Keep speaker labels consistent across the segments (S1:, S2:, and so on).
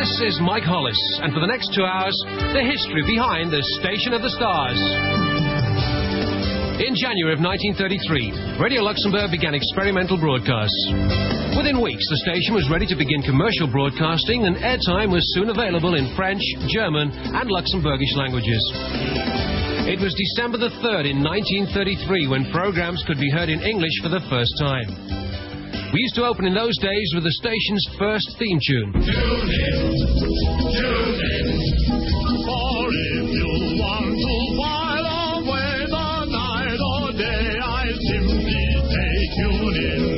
S1: This is Mike Hollis, and for the next 2 hours, the history behind the Station of the Stars. In January of 1933, Radio Luxembourg began experimental broadcasts. Within weeks, the station was ready to begin commercial broadcasting, and airtime was soon available in French, German, and Luxembourgish languages. It was December the 3rd in 1933 when programs could be heard in English for the first time. We used to open in those days with the station's first theme tune. Tune in, for if you want to while away the night or day, I simply say tune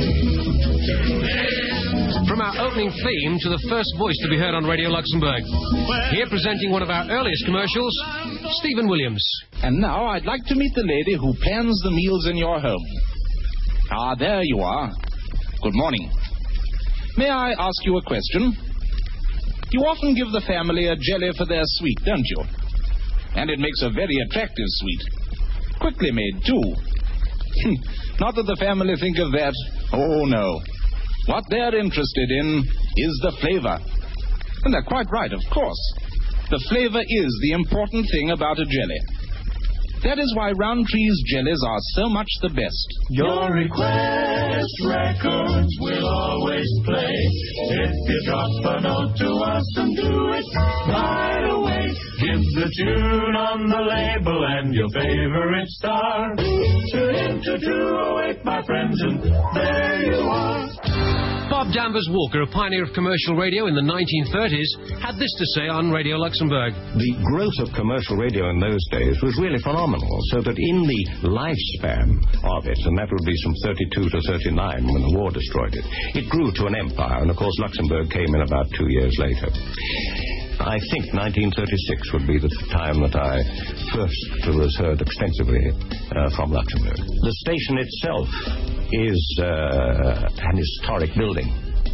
S1: in. From our opening theme to the first voice to be heard on Radio Luxembourg. Here presenting one of our earliest commercials, Stephen Williams.
S2: And now I'd like to meet the lady who plans the meals in your home. Ah, there you are. Good morning. May I ask you a question? You often give the family a jelly for their sweet, don't you? And it makes a very attractive sweet. Quickly made, too. Not that the family think of that. Oh, no. What they're interested in is the flavor. And they're quite right, of course. The flavor is the important thing about a jelly. That is why Roundtree's jellies are so much the best.
S3: Your request records will always play. If you drop a note to us and do it right away, give the tune on the label and your favorite star. Tune in to 208, my friends, and there you are.
S1: Bob Danvers Walker, a pioneer of commercial radio in the 1930s, had this to say on Radio Luxembourg.
S4: The growth of commercial radio in those days was really phenomenal, so that in the lifespan of it, and that would be from 32 to 39 when the war destroyed it, it grew to an empire, and of course Luxembourg came in about 2 years later. I think 1936 would be the time that I first was heard extensively from Luxembourg. The station itself is an historic building.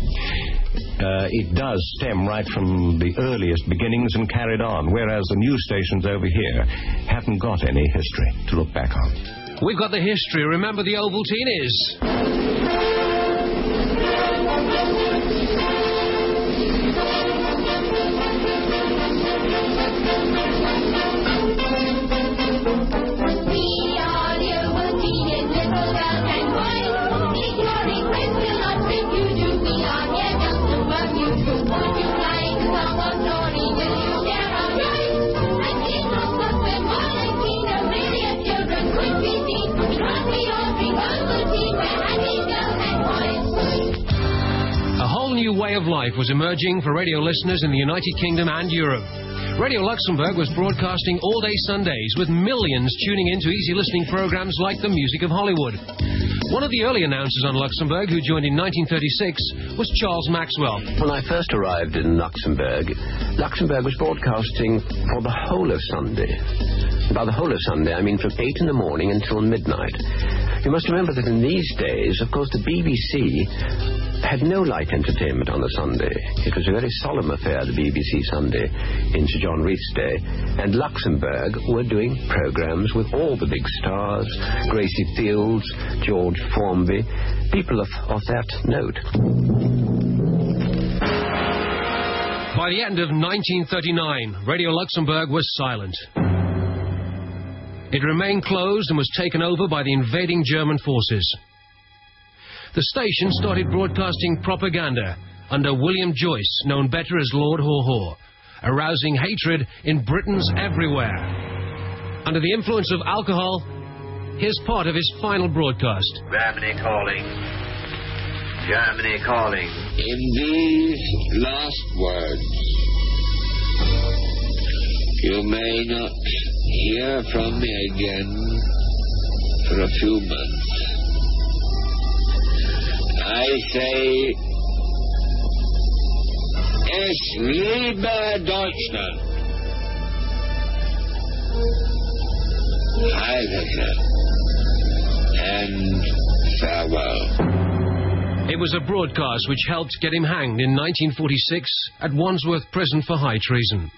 S4: It does stem right from the earliest beginnings and carried on, whereas the new stations over here haven't got any history to look back on.
S1: We've got the history. Remember the Ovaltine is... way of life was emerging for radio listeners in the United Kingdom and Europe. Radio Luxembourg was broadcasting all-day Sundays with millions tuning in to easy listening programs like The Music of Hollywood. One of the early announcers on Luxembourg, who joined in 1936, was Charles Maxwell.
S5: When I first arrived in Luxembourg, Luxembourg was broadcasting for the whole of Sunday. By the whole of Sunday, I mean from 8 in the morning until midnight. You must remember that in these days, of course, the BBC had no light entertainment on a Sunday. It was a very solemn affair, the BBC Sunday, in Sir John Reith's day. And Luxembourg were doing programs with all the big stars, Gracie Fields, George Formby, people of that note.
S1: By the end of 1939, Radio Luxembourg was silent. It remained closed and was taken over by the invading German forces. The station started broadcasting propaganda under William Joyce, known better as Lord Haw Haw, arousing hatred in Britons everywhere. Under the influence of alcohol, here's part of his final broadcast.
S6: Germany calling. Germany calling.
S7: In these last words, you may not hear from me again for a few months. I say, es liebe Deutschland. Heil and farewell.
S1: It was a broadcast which helped get him hanged in 1946 at Wandsworth Prison for high treason.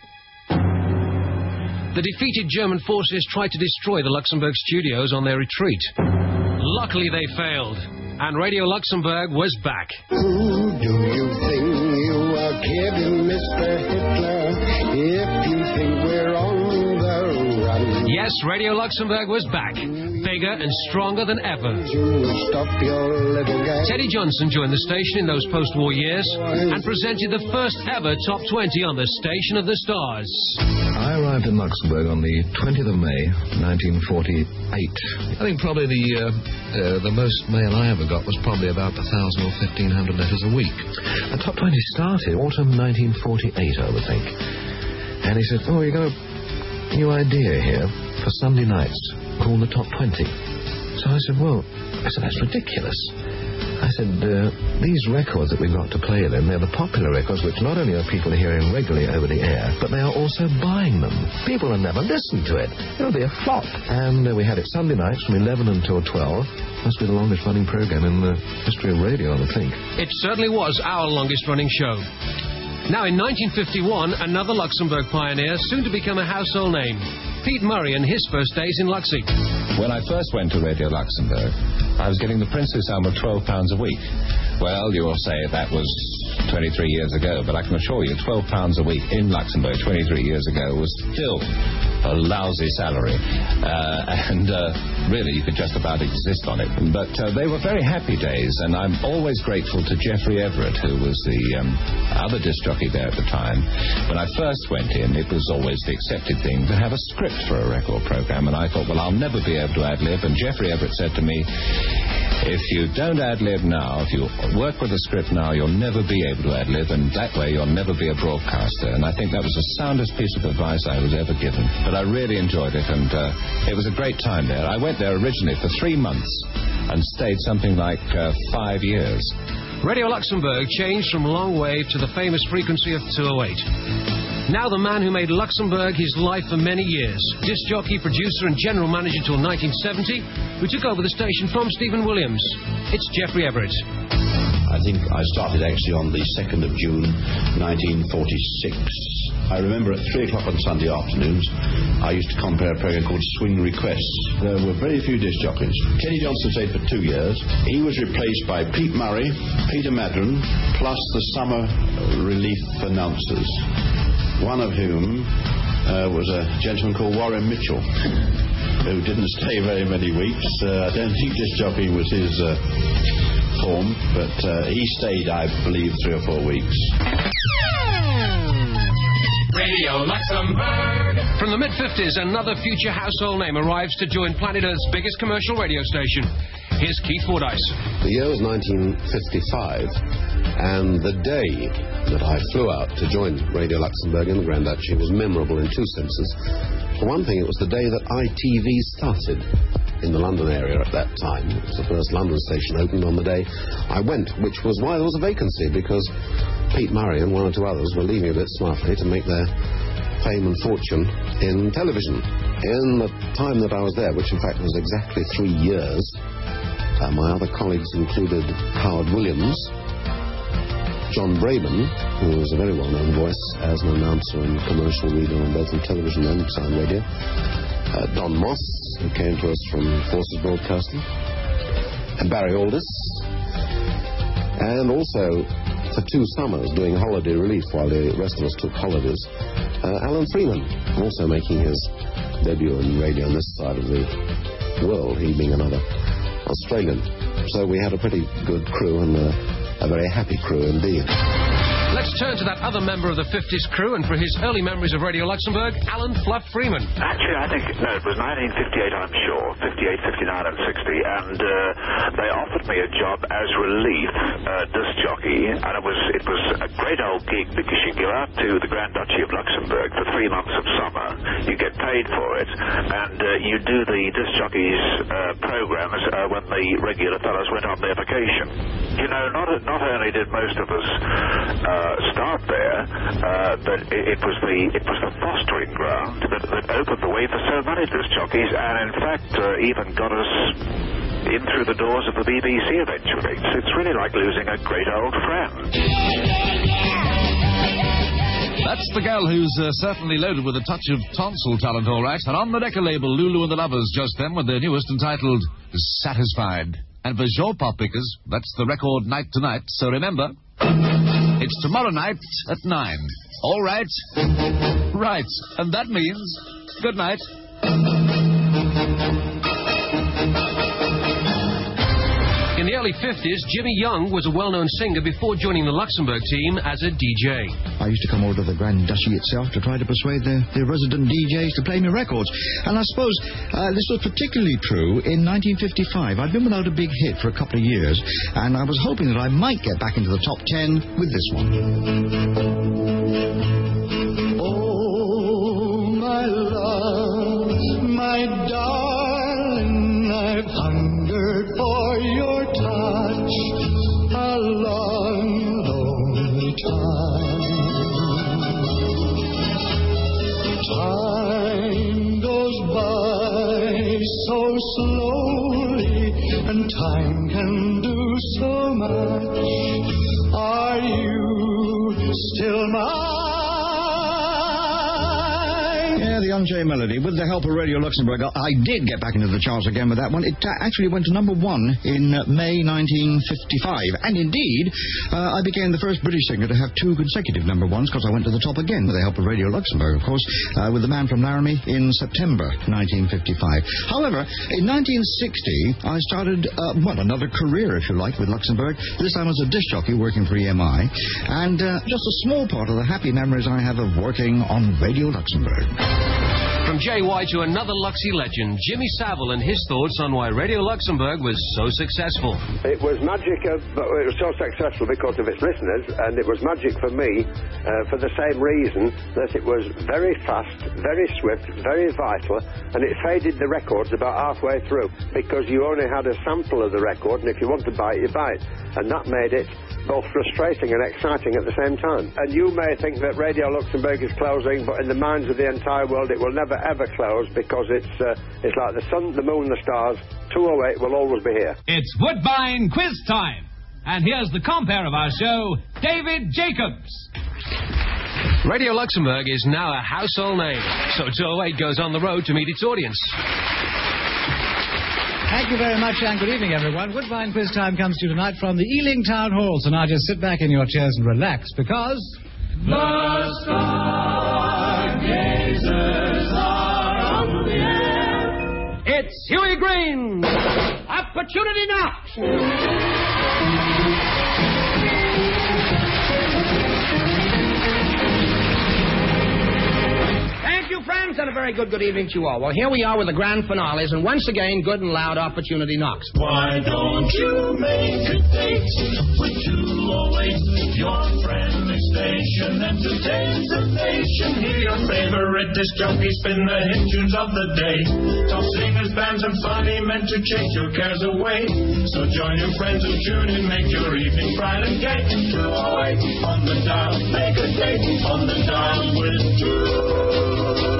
S1: The defeated German forces tried to destroy the Luxembourg studios on their retreat. Luckily, they failed, and Radio Luxembourg was back.
S8: Who do you think you are kidding, mister?
S1: Yes, Radio Luxembourg was back, bigger and stronger than ever. Teddy Johnson joined the station in those post-war years and presented the first ever Top 20 on the Station of the Stars.
S8: I arrived in Luxembourg on the 20th of May, 1948. I think probably the most mail I ever got was probably about 1,000 or 1,500 letters a week. The Top 20 started autumn 1948, I would think. And he said, you got a new idea here for Sunday nights called the Top 20. So I said, that's ridiculous. I said, these records that we've got to play them, they're the popular records which not only are people hearing regularly over the air, but they are also buying them. People have never listened to it. It'll be a flop. And we had it Sunday nights from 11 until 12. Must be the longest running program in the history of radio, I would think.
S1: It certainly was our longest running show. Now, in 1951, another Luxembourg pioneer, soon to become a household name, Pete Murray and his first days in Luxie.
S9: When I first went to Radio Luxembourg, I was getting the princely sum of £12 a week. Well, you'll say that was 23 years ago, but I can assure you £12 a week in Luxembourg 23 years ago was still a lousy salary. Really, you could just about exist on it. But they were very happy days, and I'm always grateful to Geoffrey Everett, who was the other disc jockey there at the time. When I first went in, it was always the accepted thing to have a script for a record program, and I thought, I'll never be able to ad-lib. And Geoffrey Everett said to me, if you don't ad-lib now, if you work with a script now, you'll never be able to ad-lib, and that way you'll never be a broadcaster. And I think that was the soundest piece of advice I was ever given. But I really enjoyed it, and it was a great time there. I went there originally for 3 months and stayed something like 5 years.
S1: Radio Luxembourg changed from long wave to the famous frequency of 208. Now the man who made Luxembourg his life for many years, disc jockey, producer and general manager till 1970, who took over the station from Stephen Williams. It's Geoffrey Everett.
S10: I think I started actually on the 2nd of June 1946. I remember at 3 o'clock on Sunday afternoons, I used to compare a program called Swing Requests. There were very few disc jockeys. Kenny Johnson stayed for 2 years. He was replaced by Pete Murray, Peter Madron, plus the summer relief announcers, one of whom was a gentleman called Warren Mitchell, who didn't stay very many weeks. I don't think disc jockeying was his form, but he stayed, I believe, 3 or 4 weeks.
S1: Radio Luxembourg. From the mid-50s, another future household name arrives to join Planet Earth's biggest commercial radio station. Here's Keith Fordyce.
S11: The year was 1955, and the day that I flew out to join Radio Luxembourg in the Grand Duchy was memorable in 2 senses. For one thing, it was the day that ITV started in the London area at that time. It was the first London station opened on the day I went, which was why there was a vacancy, because Pete Murray and 1 or 2 others were leaving a bit smartly to make their fame and fortune in television. In the time that I was there, which in fact was exactly 3 years, my other colleagues included Howard Williams, John Braben, who was a very well-known voice as an announcer and commercial reader on both television and sound radio, Don Moss, who came to us from Forces Broadcasting, and Barry Aldis, and also for 2 summers doing holiday relief while the rest of us took holidays, Alan Freeman, also making his debut in radio on this side of the world, he being another Australian. So we had a pretty good crew, and a very happy crew indeed.
S1: Let's turn to that other member of the 50s crew, and for his early memories of Radio Luxembourg, Alan Fluff Freeman.
S6: Actually, I think, no, it was 1958, I'm sure, 58, 59 and 60, and they offered me a job as relief disc jockey, and it was a great old gig because you go out to the Grand Duchy of Luxembourg for 3 months of summer, you get paid for it, and you do the disc jockeys' programs when the regular fellows went on their vacation. You know, not only did most of us start there, but it was the fostering ground that opened the way for so many disc jockeys, and in fact even got us in through the doors of the BBC eventually. It's really like losing a great old friend.
S12: That's the gal who's certainly loaded with a touch of tonsil talent, all right. And on the Decca label, Lulu and the Lovers just then with their newest entitled Satisfied. And for Jean Pop Pickers, that's the record Night Tonight. So remember, it's tomorrow night at 9. All right? Right. And that means good night.
S1: the early 50s, Jimmy Young was a well-known singer before joining the Luxembourg team as a DJ.
S13: I used to come over to the Grand Duchy itself to try to persuade the resident DJs to play me records. And I suppose this was particularly true in 1955. I'd been without a big hit for a couple of years, and I was hoping that I might get back into the top 10 with this one.
S3: Oh, my love, my darling, I've hungered for your touch a long, lonely time. Time goes by so slowly, and time can do so much. Are you still mine?
S13: Yeah, the Unchained Melody. With the help of Radio Luxembourg, I did get back into the charts again with that one. It actually went to number 1 in May 1955. And indeed, I became the first British singer to have 2 consecutive number 1s, because I went to the top again with the help of Radio Luxembourg, of course, with The Man from Laramie in September 1955. However, in 1960, I started, another career, if you like, with Luxembourg. This time as a disc jockey working for EMI. And just a small part of the happy memories I have of working on Radio Luxembourg.
S1: From JY to another Luxie legend, Jimmy Savile and his thoughts on why Radio Luxembourg was so successful.
S14: It was magic, but it was so successful because of its listeners, and it was magic for me for the same reason that it was very fast, very swift, very vital, and it faded the records about halfway through because you only had a sample of the record, and if you want to buy it, you buy it. And that made it both frustrating and exciting at the same time. And you may think that Radio Luxembourg is closing, but in the minds of the entire world it will never ever close because it's like the sun, the moon, the stars. 208 will always be here.
S15: It's Woodbine quiz time. And here's the compere of our show, David Jacobs.
S1: Radio Luxembourg is now a household name, so 208 goes on the road to meet its audience.
S16: Thank you very much, and good evening, everyone. Woodbine Quiz Time comes to you tonight from the Ealing Town Hall, so now just sit back in your chairs and relax, because...
S3: The stargazers are on the air.
S15: It's Huey Green! Opportunity knocks! Friends, and a very good evening to you all. Well, here we are with the grand finales, and once again, good and loud opportunity knocks.
S3: Why don't you make a date with 208, your friendly station, entertains the nation. Hear your favorite disc jockey spin the hit tunes of the day. Top singers, bands, and funny men to chase your cares away. So join your friends and tune in, make your evening bright and gay. 208 on the dial, make a date on the dial with 208.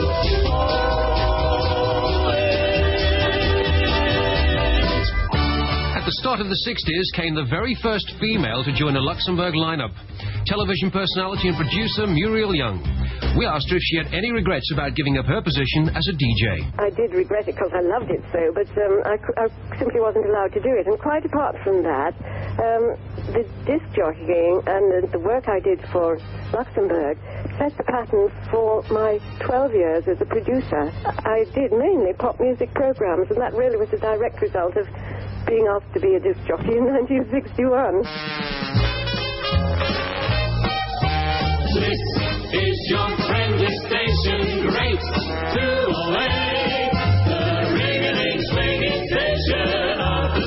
S1: At the start of the 60s came the very first female to join a Luxembourg lineup, television personality and producer Muriel Young. We asked her if she had any regrets about giving up her position as a DJ.
S17: I did regret it because I loved it so, but I simply wasn't allowed to do it. And quite apart from that, the disc jockeying and the work I did for Luxembourg set the pattern for my 12 years as a producer. I did mainly pop music programs, and that really was a direct result of being asked to be a disc jockey in 1961.
S3: This is your friendly station, great 208, the ring-a-ding swinging station of the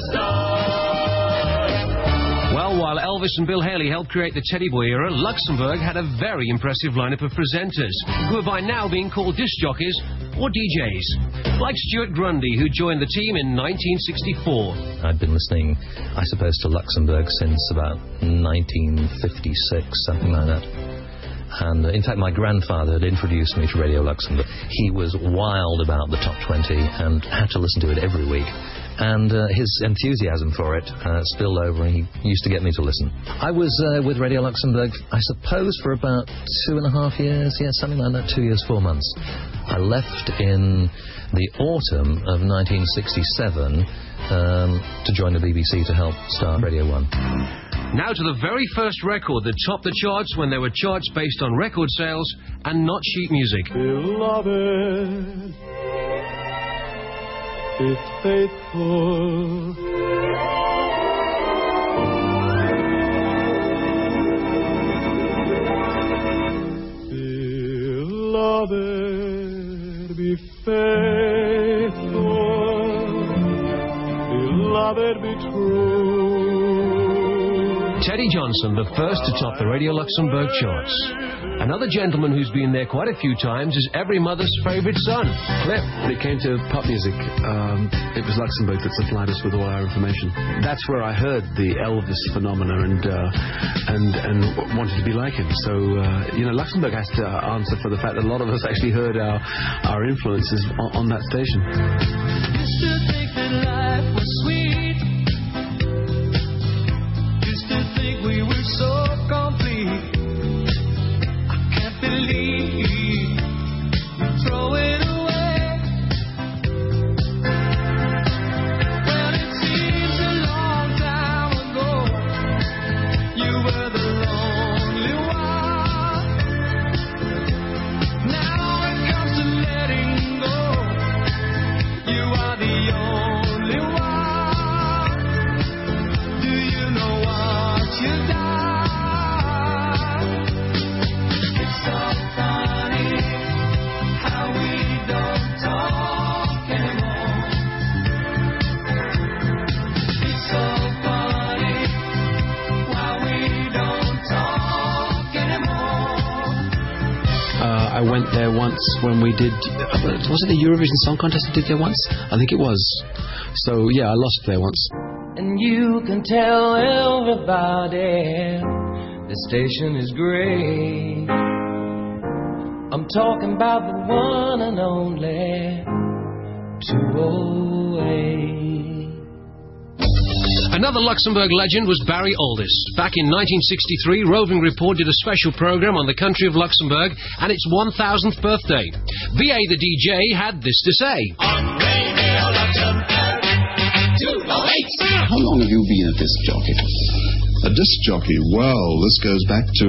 S3: stars.
S1: Well, while Elvis and Bill Haley helped create the Teddy Boy era, Luxembourg had a very impressive lineup of presenters, who are by now being called disc jockeys or DJs, like Stuart Grundy, who joined the team in 1964.
S18: I'd been listening, I suppose, to Luxembourg since about 1956, something like that. And, in fact, my grandfather had introduced me to Radio Luxembourg. He was wild about the Top 20 and had to listen to it every week. And his enthusiasm for it spilled over, and he used to get me to listen. I was with Radio Luxembourg, I suppose, for about 2.5 years. Yeah, something like that, 2 years, 4 months. I left in the autumn of 1967 to join the BBC to help start Radio 1.
S1: Now to the very first record that topped the charts when there were charts based on record sales and not sheet music.
S3: Beloved, if faithful, Beloved, be faithful. Beloved, be true.
S1: Teddy Johnson, the first to top the Radio Luxembourg charts. Another gentleman who's been there quite a few times is every mother's favourite son, Cliff.
S19: When it came to pop music, it was Luxembourg that supplied us with all our information. That's where I heard the Elvis phenomena and wanted to be like him. So, Luxembourg has to answer for the fact that a lot of us actually heard our influences on that station.
S3: Used to think that life was sweet. Used to think we were so complete. I can't believe we throw it away. Well, it seems a long time ago you were the lonely one. Now it comes to letting go, you are the only one. Do you know what you've done? It's so funny how we don't talk anymore. It's so funny how we don't talk anymore.
S19: I went there once when we did... was it the Eurovision Song Contest we did there once? I think it was. So, yeah, I lost there once.
S3: And you can tell everybody the station is great. I'm talking about the one and only 208.
S1: Another Luxembourg legend was Barry Aldous. Back in 1963, Roving Report did a special program on the country of Luxembourg and its 1000th birthday. V.A. the DJ had this to say.
S3: On Radio Luxembourg 208.
S10: How long have you been a disc jockey?
S20: A disc jockey? Well, this goes back to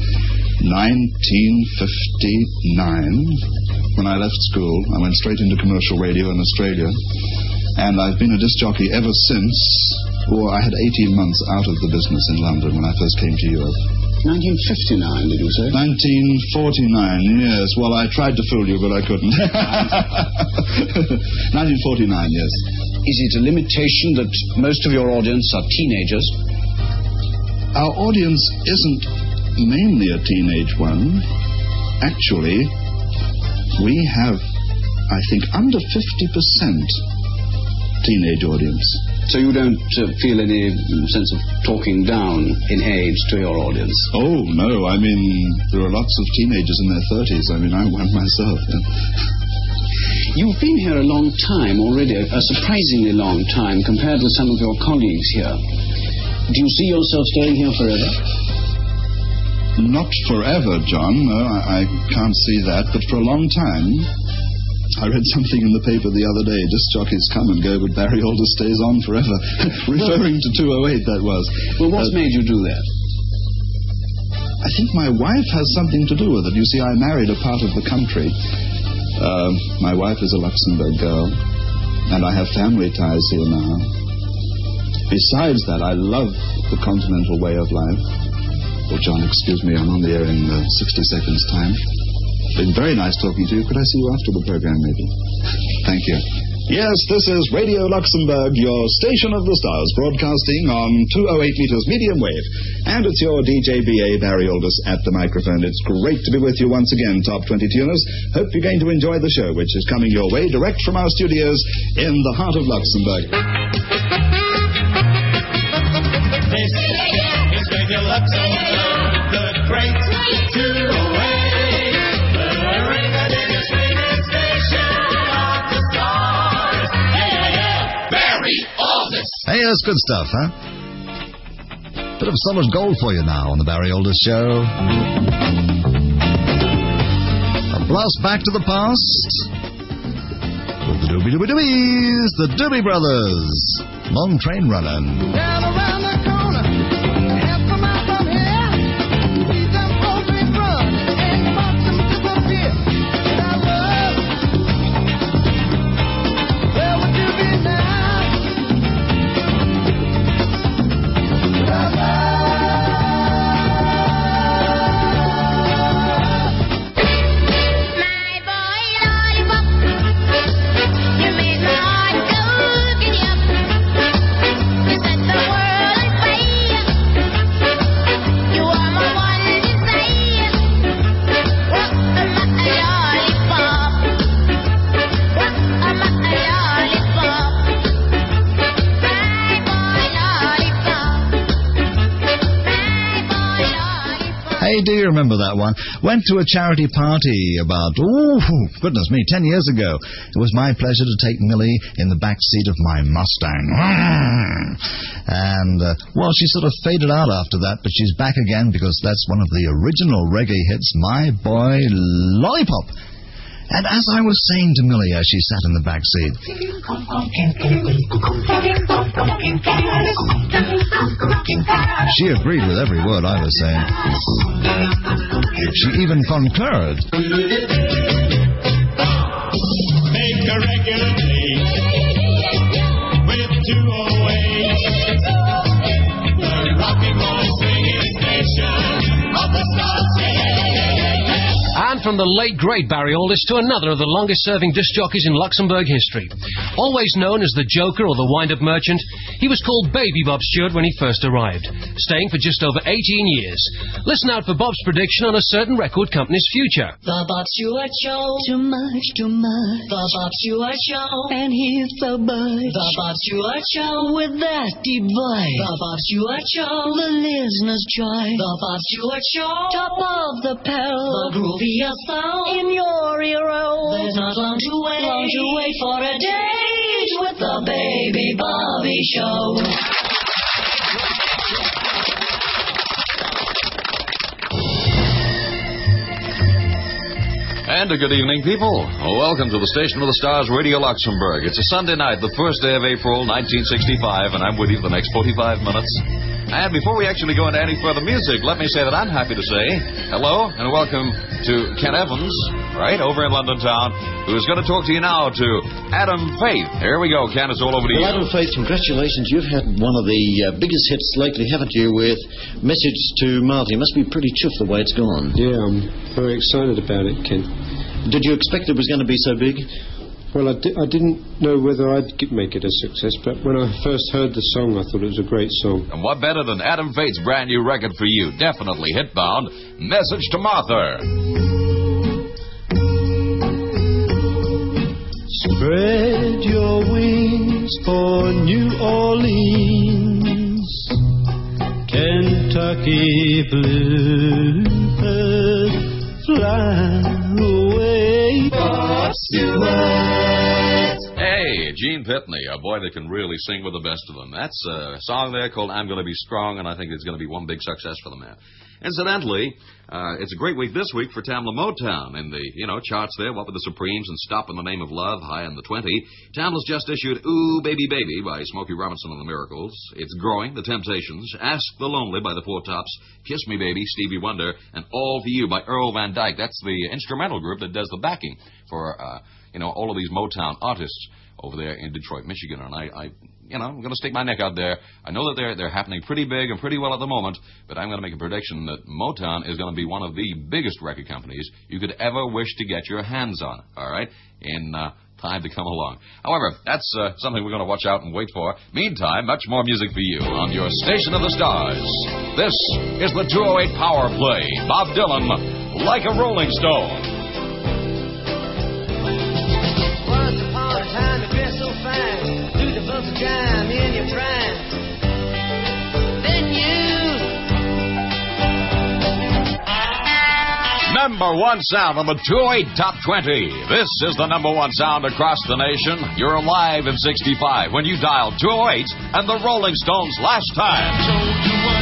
S20: 1959. When I left school, I went straight into commercial radio in Australia. And I've been a disc jockey ever since. Or I had 18 months out of the business in London when I first came to Europe.
S10: 1959, did you say?
S20: 1949, yes. Well, I tried to fool you, but I couldn't. 1949, yes.
S10: Is it a limitation that most of your audience are teenagers?
S20: Our audience isn't mainly a teenage one. Actually, we have, I think, under 50% teenage audience.
S10: So you don't feel any sense of talking down in age to your audience?
S20: Oh, no. I mean, there are lots of teenagers in their 30s. I mean, I'm one myself. Yeah.
S10: You've been here a long time already, a surprisingly long time compared with some of your colleagues here. Do you see yourself staying here forever?
S20: Not forever, John. No, I can't see that. But for a long time. I read something in the paper the other day. Disc jockeys come and go, but Barry Aldous stays on forever. Referring to 208, that was.
S10: Well, what's made you do that?
S20: I think my wife has something to do with it. You see, I married a part of the country. My wife is a Luxembourg girl, and I have family ties here now. Besides that, I love the continental way of life. Oh, John, excuse me, I'm on the air in 60 seconds' time. Been very nice talking to you. Could I see you after the program, maybe? Thank you. Yes, this is Radio Luxembourg, your station of the stars, broadcasting on 208 meters medium wave. And it's your DJ BA, Barry Aldous, at the microphone. It's great to be with you once again, Top 20 Tuners. Hope you're going to enjoy the show, which is coming your way direct from our studios in the heart of Luxembourg.
S3: This is Radio Luxembourg, the great 208.
S21: Hey, that's good stuff, huh? Bit of summer's gold for you now on the Barry Aldous Show. A blast back to the past with the Doobie Doobie Doobies, the Doobie Brothers. Long train running.
S3: Down around the corner, half a mile from here, see them old trains run and watch them disappear. And I love, where would you be now?
S21: do remember that one. Went to a charity party about, goodness me, 10 years ago. It was my pleasure to take Millie in the back seat of my Mustang. And, well, she sort of faded out after that, but she's back again because that's one of the original reggae hits, My Boy Lollipop. And as I was saying to Millie as she sat in the back seat, she agreed with every word I was saying. She even concurred.
S3: Make a regular play with 208. The rock and roll swinging station of the Stars.
S1: And from the late, great Barry Aldiss to another of the longest-serving disc jockeys in Luxembourg history. Always known as the Joker or the wind-up merchant, he was called Baby Bob Stewart when he first arrived, staying for just over 18 years. Listen out for Bob's prediction on a certain record company's future.
S2: The Bob Stewart Show. Too much, too much. The Bob Stewart Show. And he's so much. The Bob Stewart Show with that device. The Bob Stewart Show. The listener's choice. The Bob Stewart Show. Top of the pedal. The groovy sound in your ear-roll. There's not long to wait for a date with the Baby Bobby Show.
S12: And a good evening, people. Welcome to the Station of the Stars, Radio Luxembourg. It's a Sunday night, the first day of April, 1965, and I'm with you for the next 45 minutes. And before we actually go into any further music, let me say that I'm happy to say hello and welcome to Ken Evans, right, over in London town, who's going to talk to you now to Adam Faith. Here we go, Ken, it's all over to you.
S22: Well, Adam Faith, congratulations. You've had one of the biggest hits lately, haven't you, with Message to Marty. You must be pretty chuffed the way it's gone.
S23: Yeah, I'm very excited about it, Ken.
S22: Did you expect it was going to be so big?
S23: Well, I didn't know whether I'd make it a success, but when I first heard the song, I thought it was a great song.
S12: And what better than Adam Faith's brand new record for you? Definitely hit-bound, Message to Martha.
S3: Spread your wings for New Orleans, Kentucky bluebird, fly away, Bob Stewart.
S12: Hey, Gene Pitney, a boy that can really sing with the best of them. That's a song there called I'm Gonna Be Strong, and I think it's going to be one big success for the man. Incidentally, it's a great week this week for Tamla Motown. In the, charts there, what with the Supremes and Stop in the Name of Love, high in the 20. Tamla's just issued Ooh, Baby, Baby by Smokey Robinson and the Miracles. It's Growing, The Temptations, Ask the Lonely by the Four Tops, Kiss Me Baby, Stevie Wonder, and All For You by Earl Van Dyke. That's the instrumental group that does the backing for, all of these Motown artists over there in Detroit, Michigan. And I'm going to stick my neck out there. I know that they're happening pretty big and pretty well at the moment, but I'm going to make a prediction that Motown is going to be one of the biggest record companies you could ever wish to get your hands on, all right, in time to come along. However, that's something we're going to watch out and wait for. Meantime, much more music for you on your Station of the Stars. This is the 208 Power Play. Bob Dylan, Like a Rolling Stone.
S3: Time in your prime. Then
S12: Number one sound on the 208 Top 20. This is the number one sound across the nation. You're alive in 65 when you dial 208 and the Rolling Stones Last Time.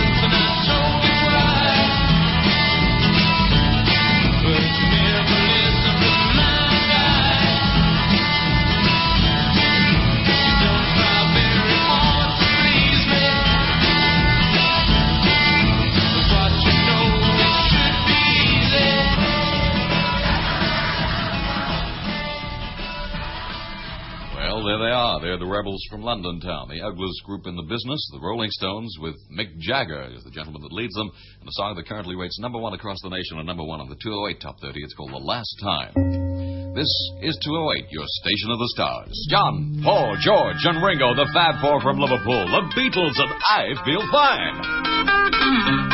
S12: There they are. They're the rebels from London town, the ugliest group in the business, the Rolling Stones, with Mick Jagger as the gentleman that leads them, and a song that currently rates number one across the nation and number one on the 208 Top 30. It's called The Last Time. This is 208, your Station of the Stars. John, Paul, George, and Ringo, the Fab Four from Liverpool, the Beatles, and I Feel Fine.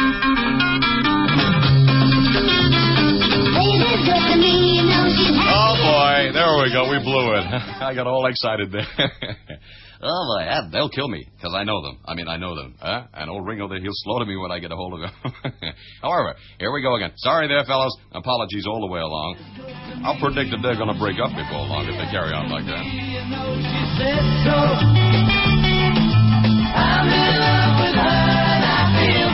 S12: Oh, boy. There we go. We blew it. I got all excited there.
S4: Oh, boy, they'll kill me, because I know them. I know them. And old Ringo there, he'll slaughter me when I get a hold of him. However, here we go again. Sorry there, fellas. Apologies all the way along. I'll predict that they're going to break up before long if they carry on like that.
S2: I'm in love with her and I feel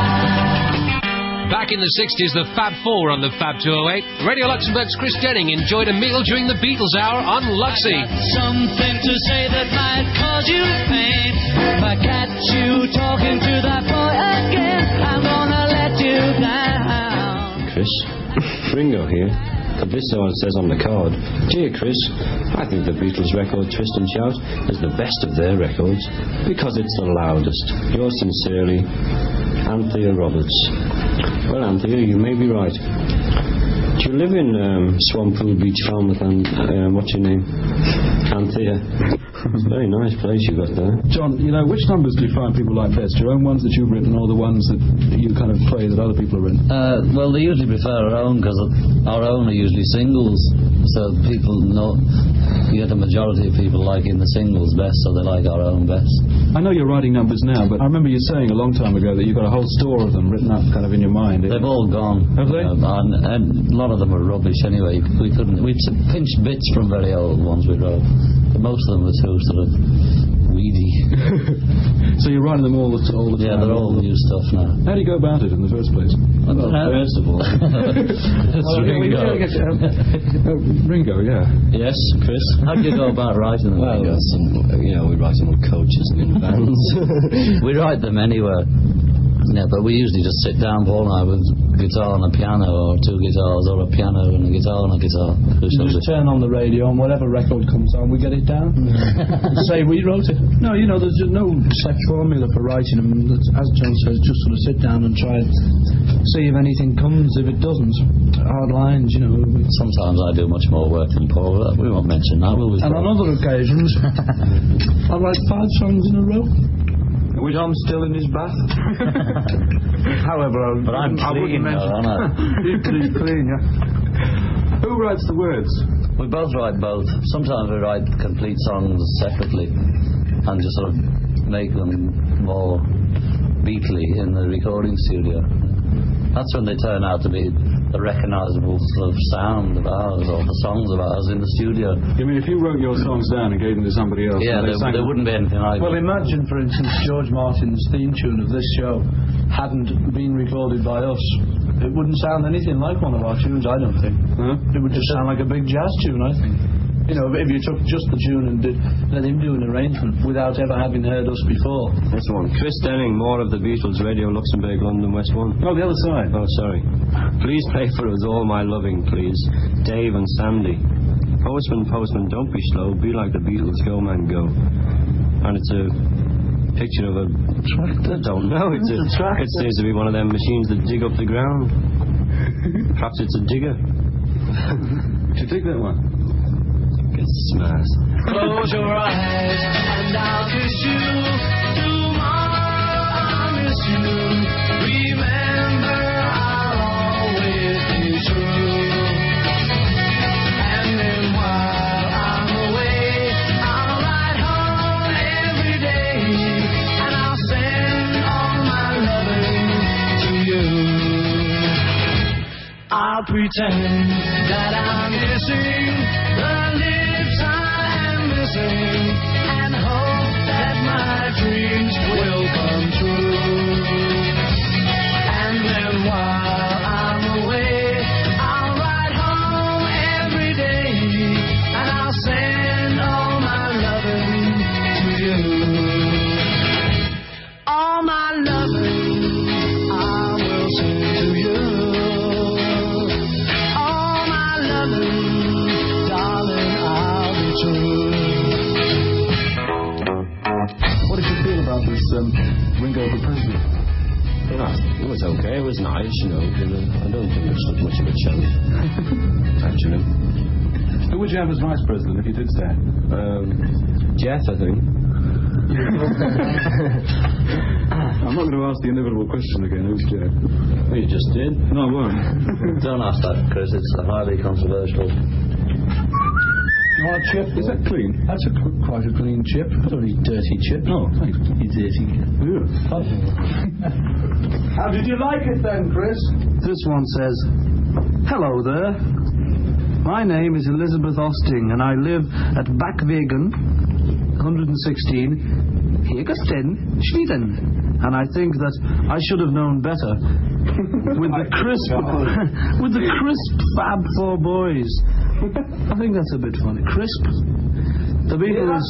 S2: fine.
S1: Back in the 60s, the Fab Four on the Fab 208. Radio Luxembourg's Chris Denning enjoyed a meal during the Beatles hour on Luxy.
S2: Something to say that might cause you pain. If I catch you talking to that boy again, I'm gonna let you down.
S23: Chris, Ringo here. This is what it says on the card. Dear Chris, I think the Beatles record Twist and Shout is the best of their records because it's the loudest. Yours sincerely, Anthea Roberts. Well, Anthea, you may be right. Do you live in Swamppool Beach, Falmouth, and what's your name? Anthea. It's a very nice place you got there.
S19: John, which numbers do you find people like best? Your own ones that you've written or the ones that you kind of play that other people have written?
S18: Well, they usually prefer our own because our own are usually singles. So people know, you get a majority of people liking the singles best, so they like our own best.
S19: I know you're writing numbers now, but I remember you saying a long time ago that you've got a whole store of them written up kind of in your mind.
S18: They've all gone.
S19: Have they?
S18: And a lot of them were rubbish anyway. We'd pinched bits from very old ones we wrote. But most of them were too sort of weedy.
S19: So you're writing them all the time?
S18: Yeah, they're all new stuff now.
S19: How do you go about it in the first place?
S18: First of all, it's Ringo.
S19: Ringo, yeah.
S18: Yes, Chris. How do you go about writing them?
S23: Well, we write them on coaches and in vans.
S18: We write them anywhere. Yeah, but we usually just sit down, Paul and I, with a guitar and a piano, or two guitars, or a piano and a guitar and a guitar.
S5: You just turn on the radio, and whatever record comes on, we get it down. Say we wrote it. No, there's no set formula for writing them. As John says, just sort of sit down and try and see if anything comes. If it doesn't, hard lines,
S18: Sometimes I do much more work than Paul. We won't mention that, will we?
S5: And on other occasions, I write 5 songs in a row. Which I'm still in his bath. However,
S18: but I'm clean, aren't I?
S5: He's clean, yeah.
S19: Who writes the words?
S18: We both write both. Sometimes we write complete songs separately and just sort of make them more Beatley in the recording studio. That's when they turn out to be the recognisable sort of sound of ours, or the songs of ours in the studio.
S19: You mean if you wrote your songs down and gave them to somebody else?
S18: Yeah, there wouldn't be anything like
S5: that. Well, imagine, for instance, George Martin's theme tune of this show hadn't been recorded by us. It wouldn't sound anything like one of our tunes, I don't think. Huh? It would just sound like a big jazz tune, I think. If you took just the tune and let him do an arrangement without ever having heard us before.
S23: That's the one. Chris Denning, more of the Beatles, Radio Luxembourg, London, West 1.
S19: Oh, the other side.
S23: Oh, sorry. Please play for us All My Loving, please. Dave and Sandy. Postman, postman, don't be slow. Be like the Beatles, go man, go. And it's a picture of a tractor. I don't know. It's a tractor. It seems to be one of them machines that dig up the ground. Perhaps it's a digger.
S19: Did you dig that one?
S23: Smash.
S2: Close your eyes and I'll kiss you. Tomorrow I'll miss you. Remember, I'll always be true. And then while I'm away, I'll ride home every day, and I'll send all my loving to you. I'll pretend that I'm missing the and hope that my dreams will come true. And then while I'm away, I'll ride home every day, and I'll send all my loving to you. All my loving I will send to you. All my loving, darling, I'll be true.
S19: About this Ringo for President?
S23: It was okay. It was nice, I don't think it was much of a chance, actually.
S19: Who would you have as Vice President if you did stay?
S23: Jeff, I think.
S19: I'm not going to ask the inevitable question again. Who's Jeff?
S23: Well, you just did.
S19: No, I won't.
S18: Don't ask that, Chris. It's highly controversial.
S5: You want a chip? Is that clean? That's quite a clean chip. I don't eat dirty chips. Oh, thanks. You dirty. How did you like it then, Chris? This one says, "Hello there. My name is Elizabeth Osting, and I live at Backwagen, 116, Hegersten, Schweden. And I think that I should have known better with the crisp Fab Four Boys. I think that's a bit funny. Crisp. The Beatles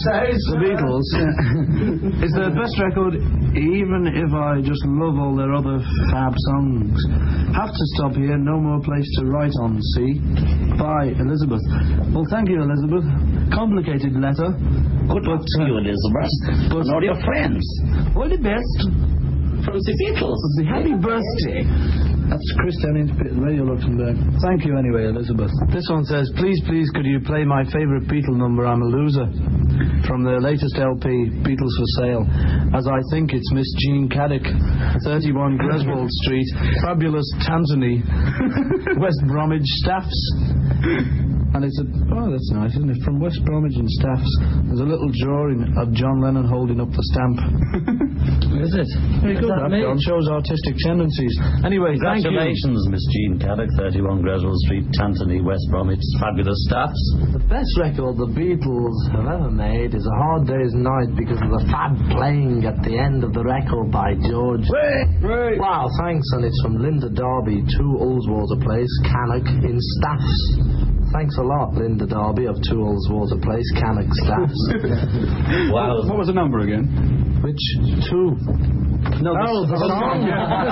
S5: is their best record, even if I just love all their other fab songs. Have to stop here, no more place to write on, see? Bye, Elizabeth." Well, thank you, Elizabeth. Complicated letter.
S7: Good luck to you, Elizabeth. And all your friends.
S5: All the best.
S7: From the Beatles.
S5: Happy birthday. That's Chris Dennings, Radio Luxembourg. Thank you anyway, Elizabeth. This one says, please, could you play my favourite Beatle number, I'm a Loser, from their latest LP, Beatles for Sale, as I think it's Miss Jean Caddick, 31 Greswold Street, Fabulous Tanzany, West Bromwich, Staffs. And it's that's nice, isn't it? From West Bromwich and Staffs, there's a little drawing of John Lennon holding up the stamp.
S7: Is it?
S5: Very good, that John. Shows artistic tendencies. Anyway, thank you.
S7: Congratulations, Miss Jean Caddick, 31 Greswold Street, Tanzany, West Bromwich, Fabulous Staffs.
S8: The best record the Beatles have ever made is A Hard Day's Night because of the fab playing at the end of the record by George.
S5: Right.
S8: Wow, thanks. And it's from Linda Derby, 2 Ullswater Place, Cannock in Staffs. Thanks a lot, Linda Derby of 2 Ullswater Place, Cannock, Staffs.
S5: Wow. What was the number again?
S8: Which 2? No, the song.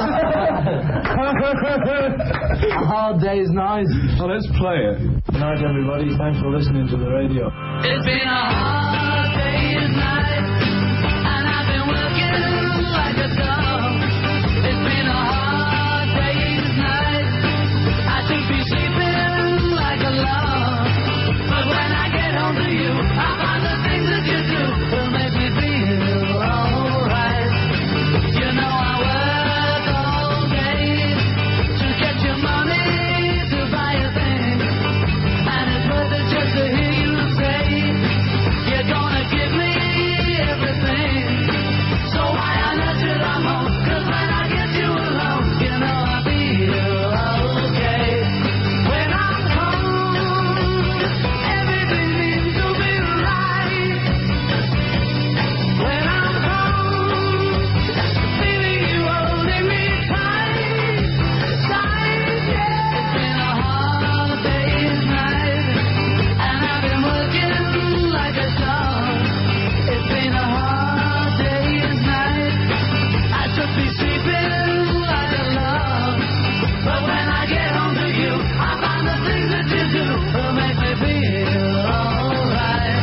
S8: A Hard Day's Night.
S5: Well, let's play it. Good night, everybody. Thanks for listening to the radio.
S2: It's been a hard day's night, and I've been working like a dog. It's been a hard day's night. I should be sleeping like a log, but when I get home to you, I find the things that you do will make me feel alright. You know I work all day to get your money to buy a thing, and it's worth it just to hear you say you're gonna give me everything. So why on earth should I moan? 'Cause when I get you alone, you know I feel okay. When I'm home, everything seems to be right. When I'm home, feeling you holding me tight, yeah. It's been a hard day's night, and I've been working like a dog. It's been a hard day's night. I should be sleeping like a log, but when I get home to you, I find the things that you do will make me feel alright.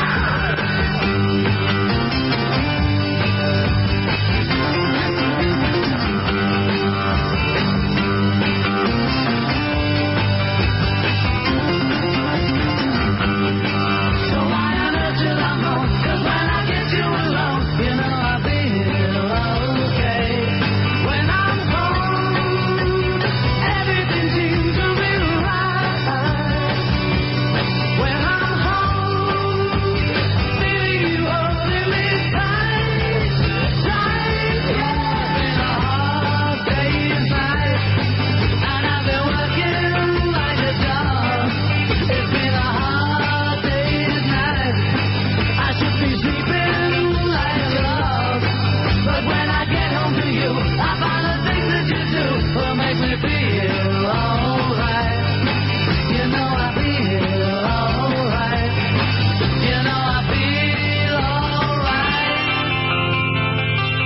S2: So why on earth should I moan? 'Cause when I get you alone, you know I feel okay. When I'm home, everything seems to be right. When I'm home, feeling you holding me tight, yeah. It's been a hard day's night, and I've been working like a dog. It's been a hard day's night. I should be sleeping like a log, but when I get home to you, I find the things that you do will make me feel alright. You know I feel alright. You know I feel alright.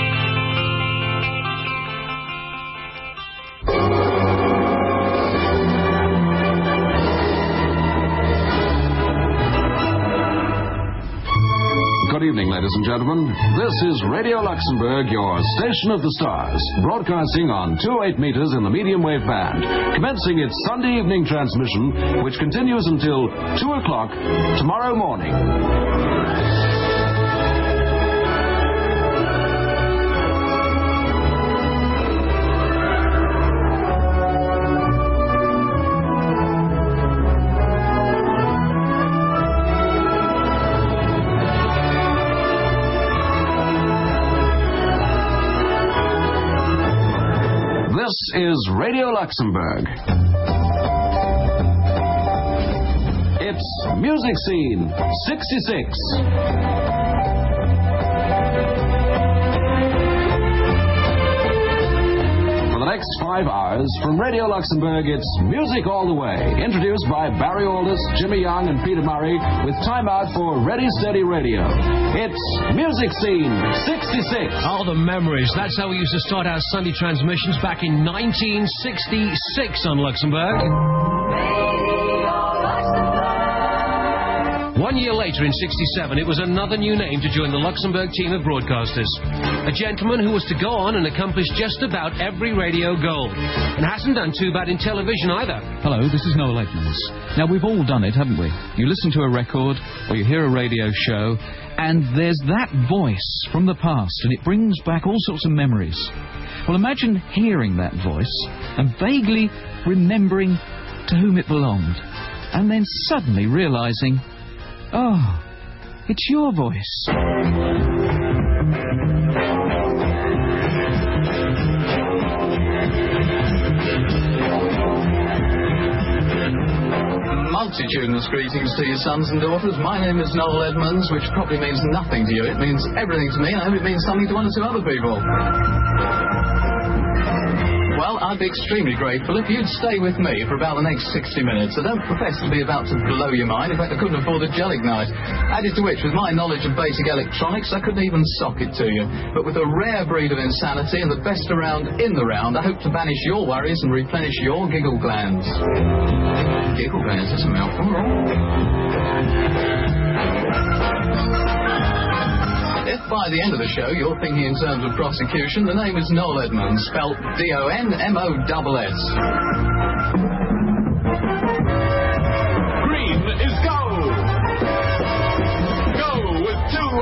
S9: Good evening, ladies and gentlemen. This is Radio Luxembourg, your station of the stars, broadcasting on 208 meters in the medium wave band, commencing its Sunday evening transmission, which continues until 2 o'clock tomorrow morning. is Radio Luxembourg. It's Music Scene 66. For the next 5 hours, from Radio Luxembourg, it's Music All the Way, introduced by Barry Aldous, Jimmy Young, and Peter Murray, with time out for Ready Steady Radio. It's Music Scene 66.
S1: Oh, the memories. That's how we used to start our Sunday transmissions back in 1966 on Luxembourg. 1 year later, in 67, it was another new name to join the Luxembourg team of broadcasters. A gentleman who was to go on and accomplish just about every radio goal. And hasn't done too bad in television either.
S6: Hello, this is Noel Edmonds. Now, we've all done it, haven't we? You listen to a record, or you hear a radio show, and there's that voice from the past, and it brings back all sorts of memories. Well, imagine hearing that voice, and vaguely remembering to whom it belonged, and then suddenly realising, oh, it's your voice.
S11: Multitudinous greetings to your sons and daughters. My name is Noel Edmonds, which probably means nothing to you. It means everything to me, and I hope it means something to one or two other people. Well, I'd be extremely grateful if you'd stay with me for about the next 60 minutes. I don't profess to be about to blow your mind. In fact, I couldn't afford a gelignite. Added to which, with my knowledge of basic electronics, I couldn't even sock it to you. But with a rare breed of insanity and the best around in the round, I hope to banish your worries and replenish your giggle glands. Giggle glands, that's a mouthful, If by the end of the show you're thinking in terms of prosecution, the name is Noel Edmonds, spelt D-O-N-M-O-S-S.
S3: Green is go! Go with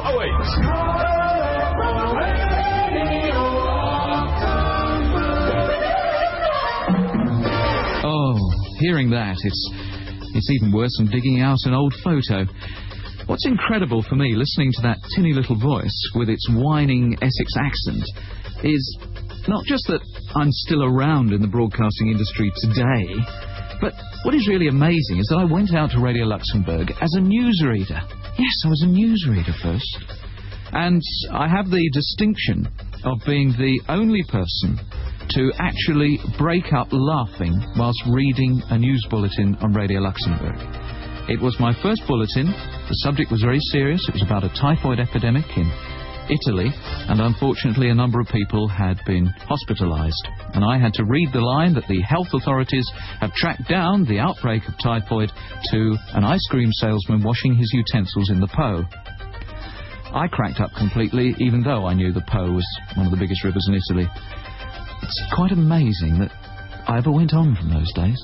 S3: 208.
S6: Oh, hearing that, it's even worse than digging out an old photo. What's incredible for me, listening to that tinny little voice with its whining Essex accent, is not just that I'm still around in the broadcasting industry today, but what is really amazing is that I went out to Radio Luxembourg as a newsreader. Yes, I was a newsreader first. And I have the distinction of being the only person to actually break up laughing whilst reading a news bulletin on Radio Luxembourg. It was my first bulletin. The subject was very serious. It was about a typhoid epidemic in Italy, and unfortunately a number of people had been hospitalised. And I had to read the line that the health authorities have tracked down the outbreak of typhoid to an ice cream salesman washing his utensils in the Po. I cracked up completely, even though I knew the Po was one of the biggest rivers in Italy. It's quite amazing that I ever went on from those days.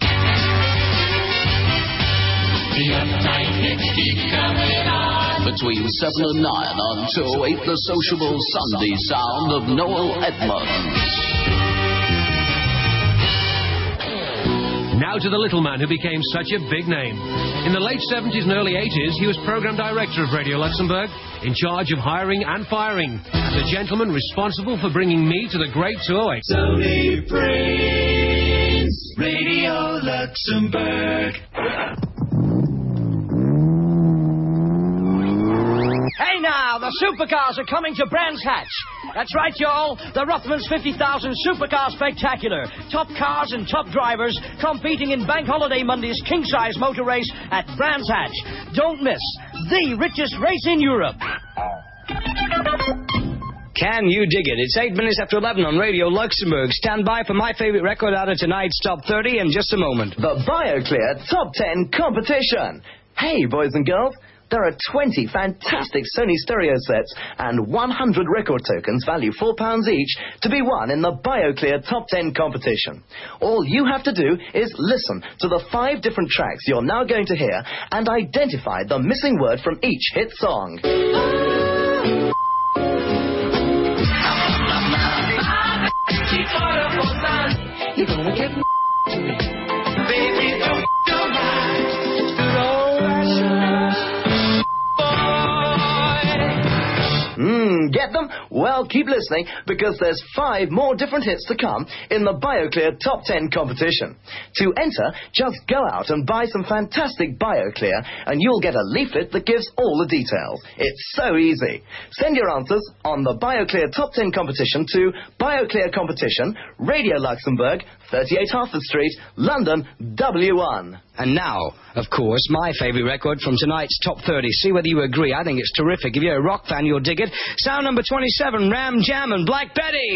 S13: Between 7 and 9 on 208, the sociable Sunday sound of Noel Edmonds.
S1: Now to the little man who became such a big name. In the late 70s and early 80s, he was program director of Radio Luxembourg, in charge of hiring and firing, and the gentleman responsible for bringing me to the great 208.
S3: Tony Prince, Radio Luxembourg.
S24: Hey now, the supercars are coming to Brands Hatch. That's right, y'all. The Rothmans 50,000 Supercar Spectacular. Top cars and top drivers competing in Bank Holiday Monday's king-size motor race at Brands Hatch. Don't miss the richest race in Europe.
S25: Can you dig it? It's 8 minutes after 11 on Radio Luxembourg. Stand by for my favorite record out of tonight's Top 30 in just a moment.
S26: The BioClear Top 10 Competition. Hey, boys and girls. There are 20 fantastic Sony stereo sets and 100 record tokens, value £4 each, to be won in the BioClear Top 10 competition. All you have to do is listen to the 5 different tracks you're now going to hear and identify the missing word from each hit song. You're gonna get baby, don't Get them? Well, keep listening, because there's 5 more different hits to come in the BioClear Top 10 competition. To enter, just go out and buy some fantastic BioClear, and you'll get a leaflet that gives all the details. It's so easy. Send your answers on the BioClear Top 10 competition to BioClear Competition, Radio Luxembourg, 38 Hartford Street, London, W1.
S25: And now, of course, my favourite record from tonight's Top 30. See whether you agree. I think it's terrific. If you're a rock fan, you'll dig it. Sound number 27, Ram Jam and Black Betty.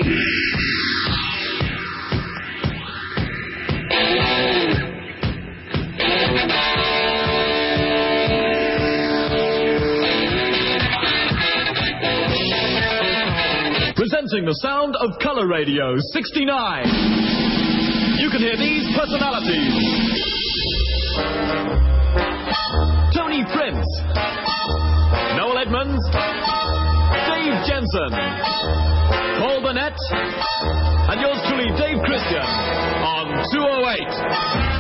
S10: Presenting the sound of Colour Radio 69. You can hear these personalities. Tony Prince, Noel Edmonds, Dave Jensen, Paul Burnett, and yours truly, Dave Christian, on 208.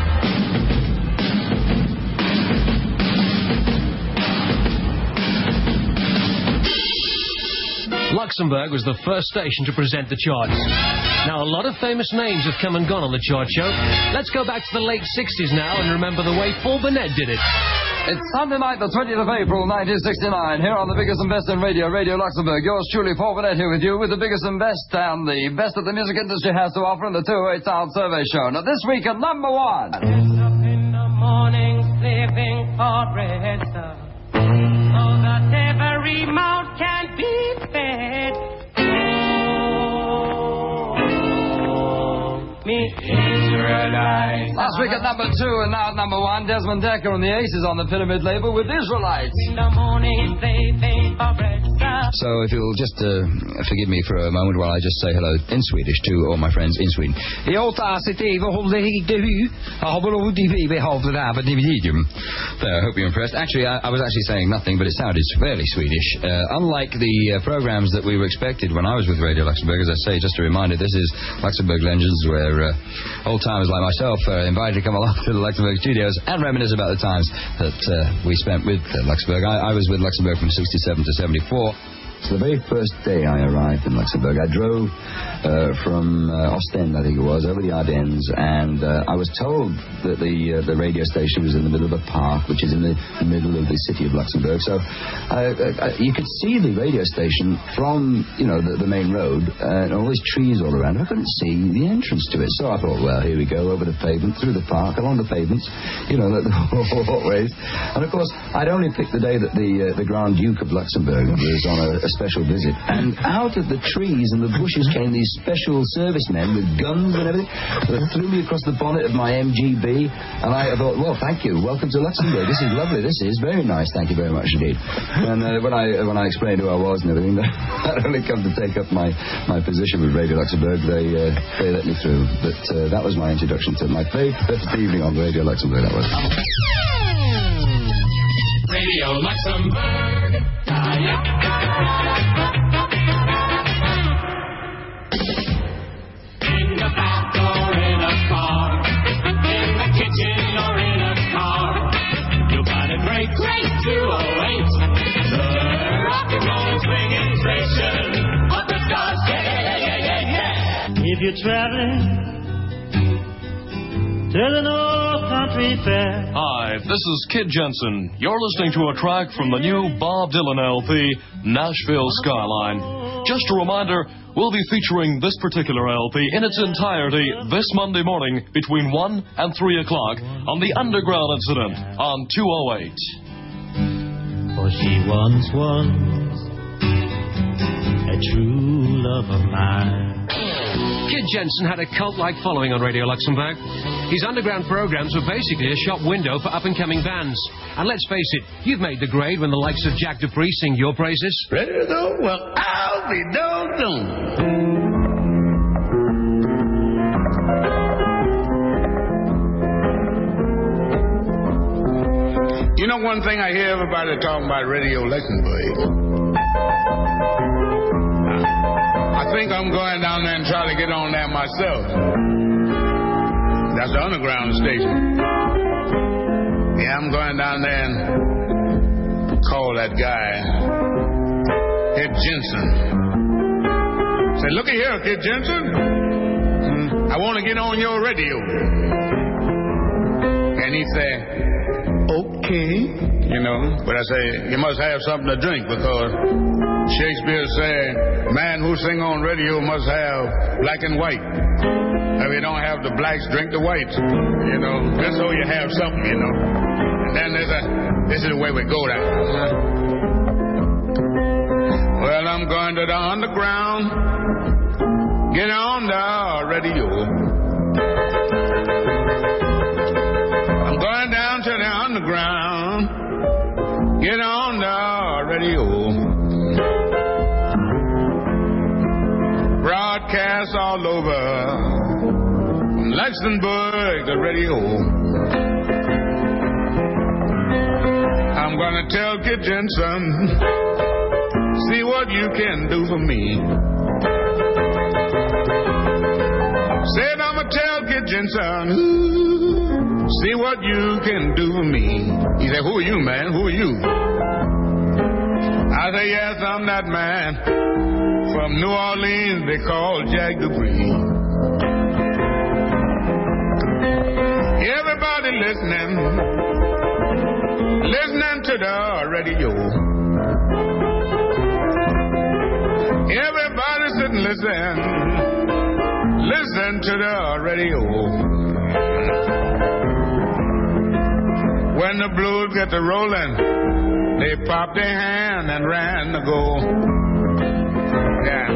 S1: Luxembourg was the first station to present the charts. Now, a lot of famous names have come and gone on the chart show. Let's go back to the late 60s now and remember the way Paul Burnett did it.
S14: It's Sunday night, the 20th of April, 1969, here on the biggest and best in radio, Radio Luxembourg. Yours truly, Paul Burnett, here with you with the biggest and best the best that the music industry has to offer in the 208 Sound Survey Show. Now, this week at number 1.
S15: Up in the morning, slaving for bread, sir, so that every mouth can be fed. Me Israelites.
S14: Last week at number 2 and now at number 1, Desmond Decker and the Aces on the Pyramid label with Israelites.
S15: In the morning, slaving for bread, sir.
S16: So if you'll just forgive me for a moment while I just say hello in Swedish to all my friends in Sweden. There, I hope you're impressed. Actually, I was actually saying nothing, but it sounded fairly Swedish. Unlike the programs that we were expected when I was with Radio Luxembourg, as I say, just a reminder, this is Luxembourg Legends, where old-timers like myself are invited to come along to the Luxembourg studios and reminisce about the times that we spent with Luxembourg. I was with Luxembourg from 67 to 74.
S17: So the very first day I arrived in Luxembourg, I drove from Ostend, I think it was, over the Ardennes, and I was told that the radio station was in the middle of a park, which is in the middle of the city of Luxembourg. So you could see the radio station from, the main road, and all these trees all around. I couldn't see the entrance to it. So I thought, well, here we go, over the pavement, through the park, along the pavements, the walkways. And of course, I'd only picked the day that the Grand Duke of Luxembourg was on a special visit, and out of the trees and the bushes came these special servicemen with guns and everything that threw me across the bonnet of my MGB, and I thought, well, thank you, welcome to Luxembourg, this is lovely, this is very nice, thank you very much indeed. And when I explained who I was and everything, I'd only come to take up my position with Radio Luxembourg, they let me through, but that was my introduction to my very first evening on Radio Luxembourg, that was.
S3: Radio Luxembourg. In the bath or in a car, in the kitchen or in a car, you'll find a great 208. The rock and roll swinging station of the stars. Yeah.
S20: If you're traveling to the North Country Fair.
S27: Hi, this is Kid Jensen. You're listening to a track from the new Bob Dylan LP, Nashville Skyline. Just a reminder, we'll be featuring this particular LP in its entirety this Monday morning between 1 and 3 o'clock on the Underground Incident on 208.
S20: For she once was a true love of mine.
S1: Kid Jensen had a cult-like following on Radio Luxembourg. His underground programs were basically a shop window for up-and-coming bands. And let's face it, you've made the grade when the likes of Jack Dupree sing your praises.
S3: Ready to go? Well, I'll be doggone.
S28: You know one thing I hear everybody talking about Radio Luxembourg? I think I'm going down there and try to get on there myself. That's the underground station. Yeah, I'm going down there and call that guy. Kid Jensen. Said, looky here, Kid Jensen. I want to get on your radio. And he said, okay. You know, but I say, you must have something to drink because Shakespeare said, man who sing on radio must have black and white. If you don't have the blacks, drink the whites. You know, just so you have something, you know. And then this is the way we go down. Well, I'm going to the underground. Get on the radio. I'm going down to the underground. Get on the radio. Broadcast all over. From Luxembourg, the radio. I'm gonna tell Kid Jensen, see what you can do for me. Said I'ma tell Kid Jensen, see what you can do for me. He said, who are you, man? Who are you? I say, yes, I'm that man from New Orleans they call Jack Dupree. Everybody listening to the radio. Everybody sit and listen to the radio. When the blues get to rolling, they popped their hand and ran to go. Yeah.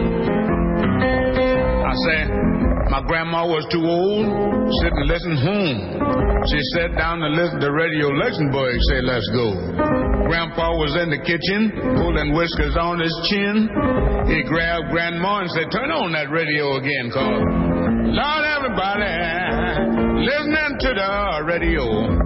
S28: I say, my grandma was too old, sit and listen home. She sat down and listened to Radio Luxembourg, say, let's go. Grandpa was in the kitchen, pulling whiskers on his chin. He grabbed Grandma and said, turn on that radio again, cause Lord, everybody listening to the radio.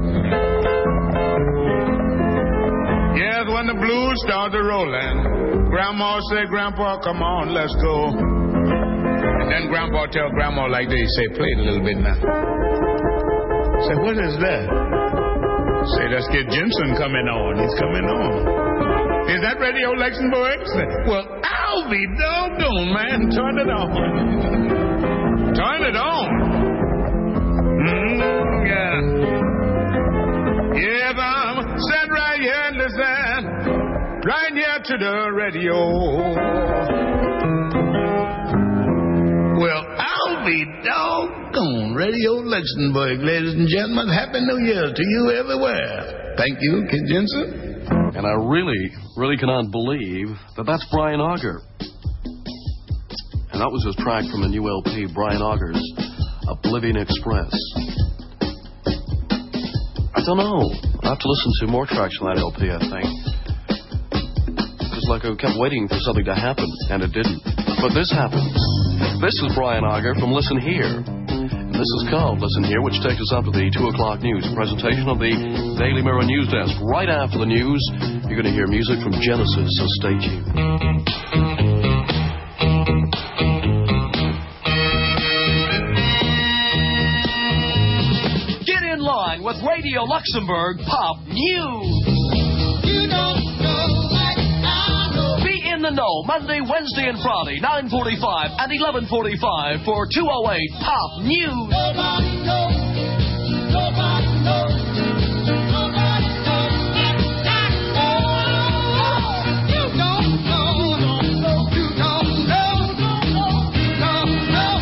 S28: Yes, when the blues started rolling, Grandma said, Grandpa, come on, let's go. And then Grandpa tell Grandma like this, say, play it a little bit now. Say, what is that? Say, that's Kid Jensen coming on. He's coming on. Is that Radio Luxembourg? Say, well, I'll be doggone, man. Turn it on. Turn it on. Yeah. Yes, I'm sat right here and listen. Right here to the radio. Well, I'll be doggone. Radio Luxembourg, ladies and gentlemen. Happy New Year to you everywhere. Thank you, Kid Jensen.
S27: And I really cannot believe that that's Brian Auger. And that was his track from the new LP, Brian Auger's Oblivion Express. I don't know. I'll have to listen to more tracks from that LP, I think. It's like I kept waiting for something to happen, and it didn't. But this happened. This is Brian Auger from Listen Here. And this is called Listen Here, which takes us up to the 2 o'clock news. A presentation of the Daily Mirror News Desk. Right after the news, you're going to hear music from Genesis, so stay tuned.
S10: Get in line with Radio Luxembourg Pop News.
S2: You don't know like I know.
S10: Be in the know Monday, Wednesday, and Friday, 9:45 and 11:45 for 208 Pop News.
S2: Nobody knows. Nobody knows. Nobody knows like I know. You don't know. You don't know. You don't know.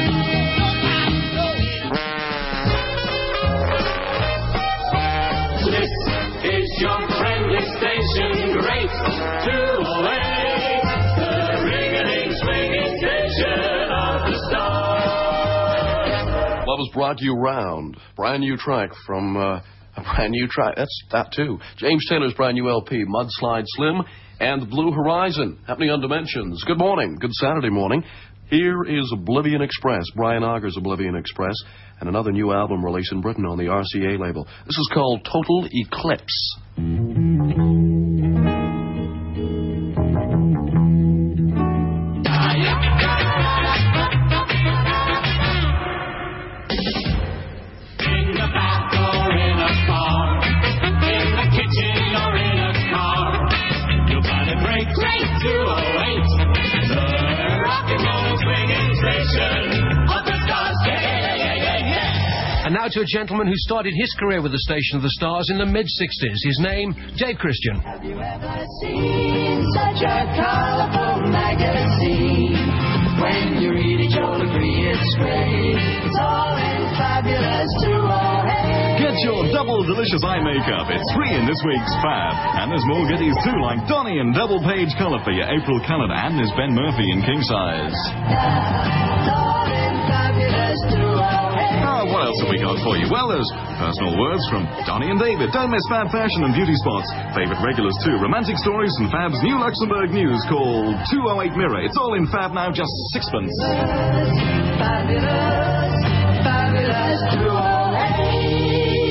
S3: This is your friendly station, Great 208, the ring-a-ding swinging station of the stars.
S27: Love has brought you round. Brand new track from a brand new track. That's that too. James Taylor's brand new LP, Mudslide Slim and Blue Horizon, happening on Dimensions. Good morning. Good Saturday morning. Here is Oblivion Express, Brian Auger's Oblivion Express, and another new album released in Britain on the RCA label. This is called Total Eclipse.
S3: In the back or in a bar, in the kitchen or in a car, you'll find a great 208.
S1: to a gentleman who started his career with the Station of the Stars in the mid-60s. His name, Dave Christian.
S2: Have you ever seen such a colourful magazine? When you read it, you'll agree it's great. It's all in fabulous 208.
S4: Get your double delicious eye makeup. It's free in this week's Fab. And there's more goodies too, like Donny in double page colour for your April calendar, and there's Ben Murphy in king size.
S2: It's all in fabulous 208.
S4: Oh, what else have we got for you? Well, there's personal words from Donny and David. Don't miss Fab fashion and beauty spots. Favourite regulars too. Romantic stories and Fab's new Luxembourg news called 208 Mirror. It's all in Fab now, just sixpence.
S2: Fabulous, fabulous 208.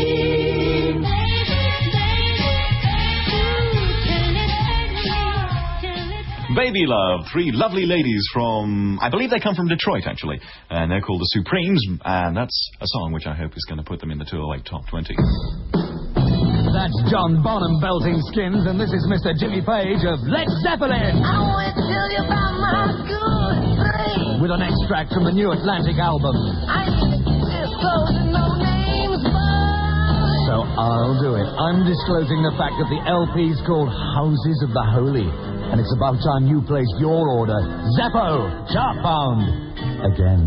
S4: Baby Love, three lovely ladies from, I believe they come from Detroit, actually. And they're called the Supremes, and that's a song which I hope is going to put them in the 208 Top 20.
S7: That's John Bonham belting skins, and this is Mr. Jimmy Page of Led Zeppelin.
S2: I want to tell you about my good friend.
S7: With an extract from the new Atlantic album.
S2: I disclosing no names, but...
S7: So I'll do it. I'm disclosing the fact that the LP's called Houses of the Holy. And it's about time you placed your order. Zeppo, Chartbound, again.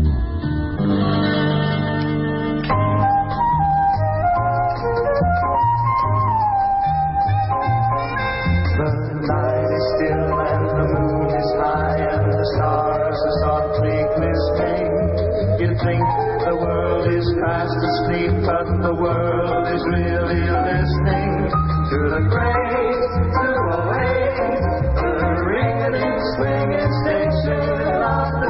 S2: The night is still and the moon is high and the stars are softly glistening. You think the world is fast asleep, but the world is really listening to the great 208. Swinging station of the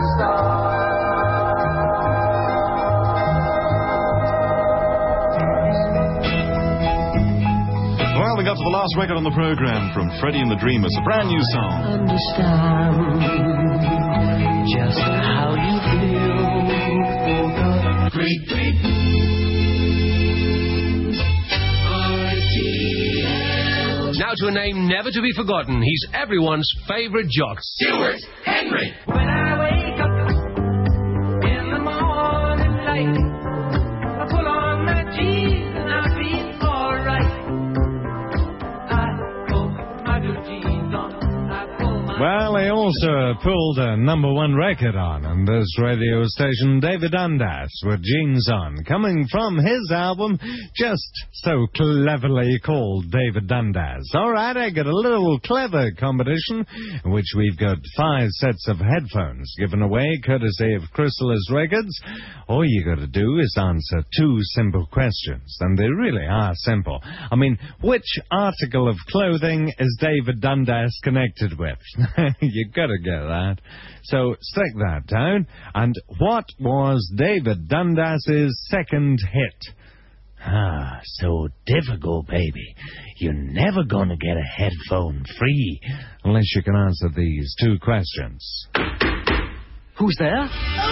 S2: stars.
S4: Well, we got to the last record on the program from Freddie and the Dreamers, a brand new song.
S2: Understand just how you feel for the great
S1: Now to a name never to be forgotten. He's everyone's favourite jock.
S2: Stuart Henry.
S15: When I wake up in the morning light, I pull on my jeans and I feel alright. I put my blue jeans on.
S12: Well, they also pulled a #1 record on this radio station, David Dundas, with Jeans On, coming from his album, just so cleverly called David Dundas. All right, I got a little clever competition, in which we've got 5 sets of headphones given away, courtesy of Chrysalis Records. All you got to do is answer 2 simple questions, and they really are simple. I mean, which article of clothing is David Dundas connected with? You gotta get that. So stick that down. And what was David Dundas's second hit?
S20: Ah, so difficult, baby. You're never gonna get a headphone free.
S12: Unless you can answer these 2 questions.
S24: Who's there?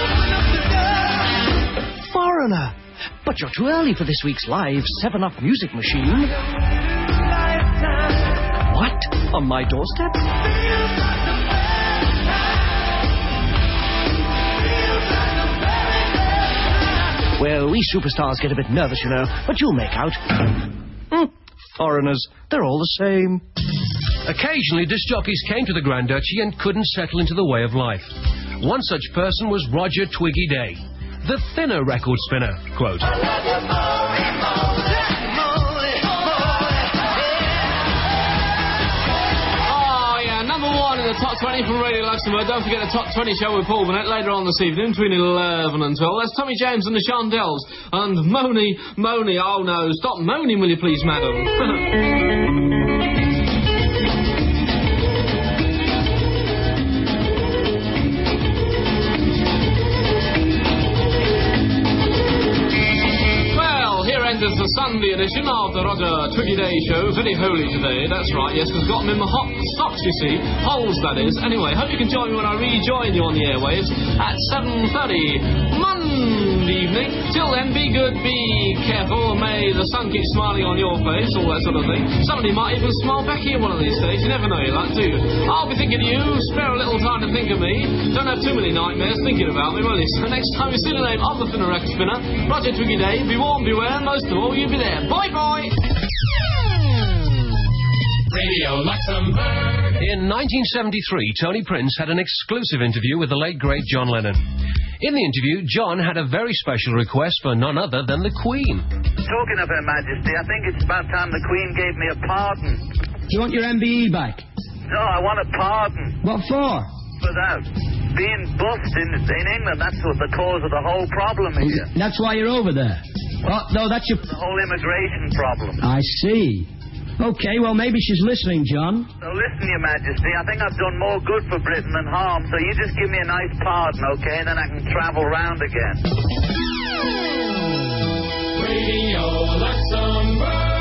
S24: Foreigner. But you're too early for this week's live 7-Up music machine. What? On my doorstep? Well, we superstars get a bit nervous, you know, but you'll make out. Foreigners, they're all the same.
S1: Occasionally, disc jockeys came to the Grand Duchy and couldn't settle into the way of life. One such person was Roger Twiggy Day, the thinner record spinner. Quote,
S18: the Top 20 from Radio Luxembourg. Don't forget the Top 20 show with Paul Burnett later on this evening between 11 and 12. That's Tommy James and the Shondells. And Moni, oh no, stop moaning, will you please, madam? Enters the Sunday edition of the Roger Twiggy Day Show. Very holy today, that's right. Yes, we've got them in the hot socks, you see. Holes, that is. Anyway, hope you can join me when I rejoin you on the airwaves at 7:30 Monday. Monday evening. Till then, be good, be careful, and may the sun keep smiling on your face, all that sort of thing. Somebody might even smile back at you one of these days. You never know your luck, do you? I'll be thinking of you. Spare a little time to think of me. Don't have too many nightmares thinking about me, will you? So next time you see the name of the Finner Record Spinner, Roger Twiggy Day, be warned, beware, and most of all, you be there. Bye-bye!
S1: Radio Luxembourg. In 1973, Tony Prince had an exclusive interview with the late, great John Lennon. In the interview, John had a very special request for none other than the Queen.
S5: Talking of Her Majesty, I think it's about time the Queen gave me a pardon.
S25: Do you want your MBE back?
S5: No, I want a pardon.
S25: What for?
S5: For that. Being bussed in England, that's what the cause of the whole problem here.
S25: That's why you're over there. Oh, no, that's your...
S5: The whole immigration problem.
S25: I see. Okay, well, maybe she's listening, John.
S5: So listen, Your Majesty, I think I've done more good for Britain than harm, so you just give me a nice pardon, okay, and then I can travel round again.
S3: Radio Luxembourg.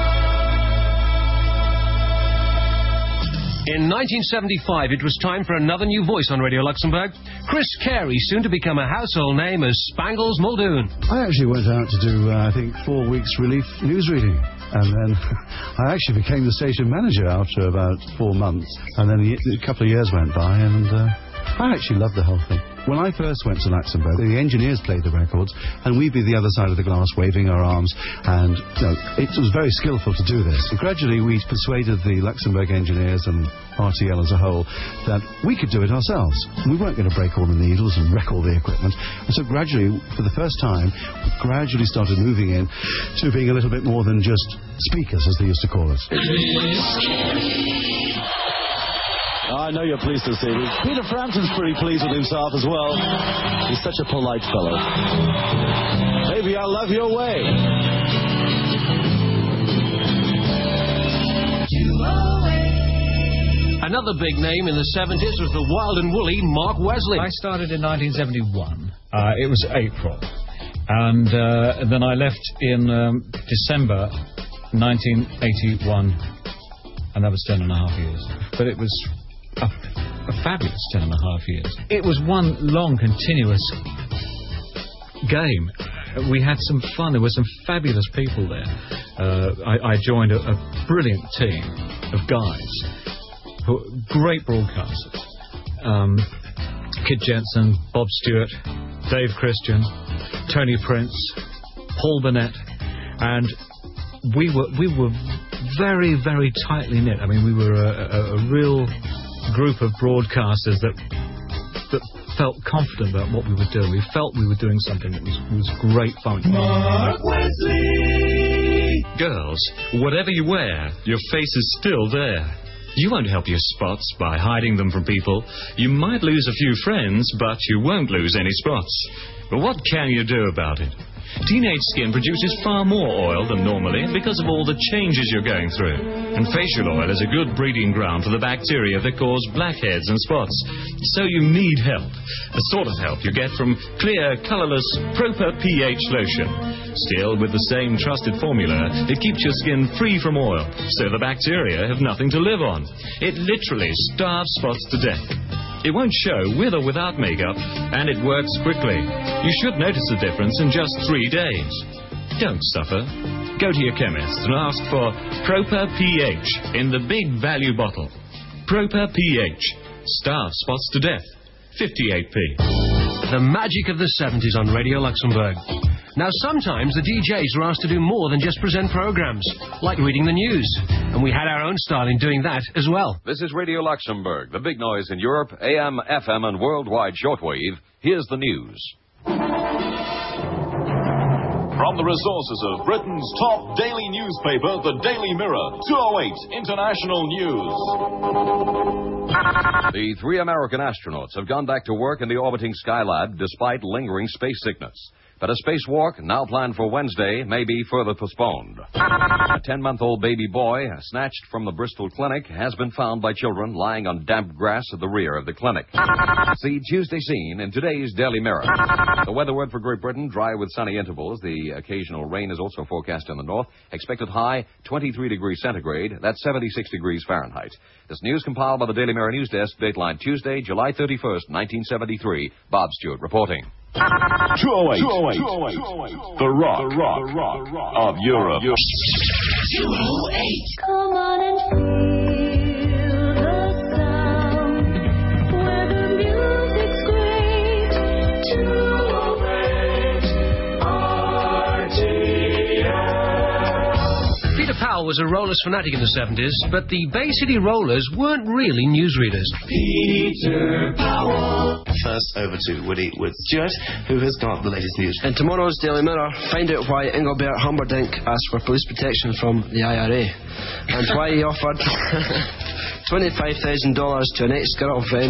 S1: In 1975, it was time for another new voice on Radio Luxembourg. Chris Carey, soon to become a household name as Spangles Muldoon.
S8: I actually went out to do, I think, 4 weeks relief news reading. And then I actually became the station manager after about 4 months. And then a couple of years went by, and I actually loved the whole thing. When I first went to Luxembourg, the engineers played the records, and we'd be the other side of the glass waving our arms, and it was very skillful to do this. And gradually we persuaded the Luxembourg engineers and RTL as a whole that we could do it ourselves. We weren't going to break all the needles and wreck all the equipment. And so gradually, for the first time, we gradually started moving in to being a little bit more than just speakers, as they used to call us.
S9: I know you're pleased to see me. Peter Frampton's pretty pleased with himself as well. He's such a polite fellow. Maybe I'll love your way.
S1: Another big name in the 70s was the wild and woolly Mark Wesley.
S11: I started in 1971. It was April. And then I left in December 1981. And that was 10.5 years. But it was a fabulous 10.5 years. It was one long, continuous game. We had some fun. There were some fabulous people there. I joined a brilliant team of guys, who, great broadcasters. Kid Jensen, Bob Stewart, Dave Christian, Tony Prince, Paul Burnett, and we were very, very tightly knit. I mean, we were a real group of broadcasters that felt confident about what we were doing. We felt we were doing something that was great fun.
S3: Mark Wesley!
S19: Girls, whatever you wear, your face is still there. You won't help your spots by hiding them from people. You might lose a few friends, but you won't lose any spots. But what can you do about it? Teenage skin produces far more oil than normally because of all the changes you're going through. And facial oil is a good breeding ground for the bacteria that cause blackheads and spots. So you need help. The sort of help you get from clear, colourless Proper pH lotion. Still, with the same trusted formula, it keeps your skin free from oil, so the bacteria have nothing to live on. It literally starves spots to death. It won't show with or without makeup, and it works quickly. You should notice the difference in just 3 days. Don't suffer. Go to your chemist and ask for Proper pH in the big value bottle. Proper pH. Starves spots to death. 58p.
S1: The magic of the 70s on Radio Luxembourg. Now, sometimes the DJs were asked to do more than just present programs, like reading the news. And we had our own style in doing that as well.
S21: This is Radio Luxembourg, the big noise in Europe, AM, FM, and worldwide shortwave. Here's the news.
S4: From the resources of Britain's top daily newspaper, the Daily Mirror, 208 International News.
S21: The 3 American astronauts have gone back to work in the orbiting Skylab despite lingering space sickness. But a spacewalk, now planned for Wednesday, may be further postponed. A 10-month-old baby boy, snatched from the Bristol clinic, has been found by children lying on damp grass at the rear of the clinic. See Tuesday scene in today's Daily Mirror. The weather word for Great Britain, dry with sunny intervals. The occasional rain is also forecast in the north. Expected high, 23 degrees centigrade. That's 76 degrees Fahrenheit. This news compiled by the Daily Mirror News Desk, dateline Tuesday, July 31st, 1973. Bob Stewart reporting.
S4: 208. The Rock of Europe.
S2: 208. Come on and feel the sound where the music's great. 208 RTL.
S1: Peter Powell was a Rollers fanatic in the 70s, but the Bay City Rollers weren't really newsreaders.
S6: Peter Powell. First over to Woody with Stuart, who has got the latest news.
S25: In tomorrow's Daily Mirror, find out why Engelbert Humperdinck asked for police protection from the IRA and why he offered $25,000 to an ex-girlfriend.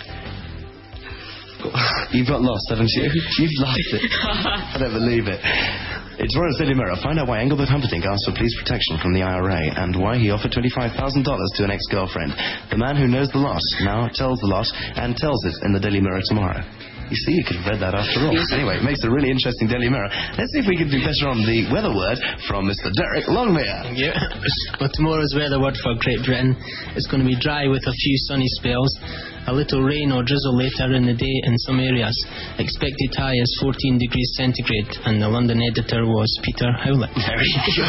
S6: You've got lost, haven't you? You've lost it. I don't believe it. It's Royal Daily Mirror. Find out why Engelbert Humperdinck asked for police protection from the IRA and why he offered $25,000 to an ex-girlfriend. The man who knows the lot now tells the lot and tells it in the Daily Mirror tomorrow. You see, you could have read that after all. Anyway, it makes a really interesting Daily Mirror. Let's see if we can do better on the weather word from Mr. Derek Longmire.
S13: Yeah. Well, tomorrow's weather word for Great Britain is going to be dry with a few sunny spells. A little rain or drizzle later in the day in some areas. Expected high is 14 degrees centigrade, and the London editor was Peter Howlett. Very good.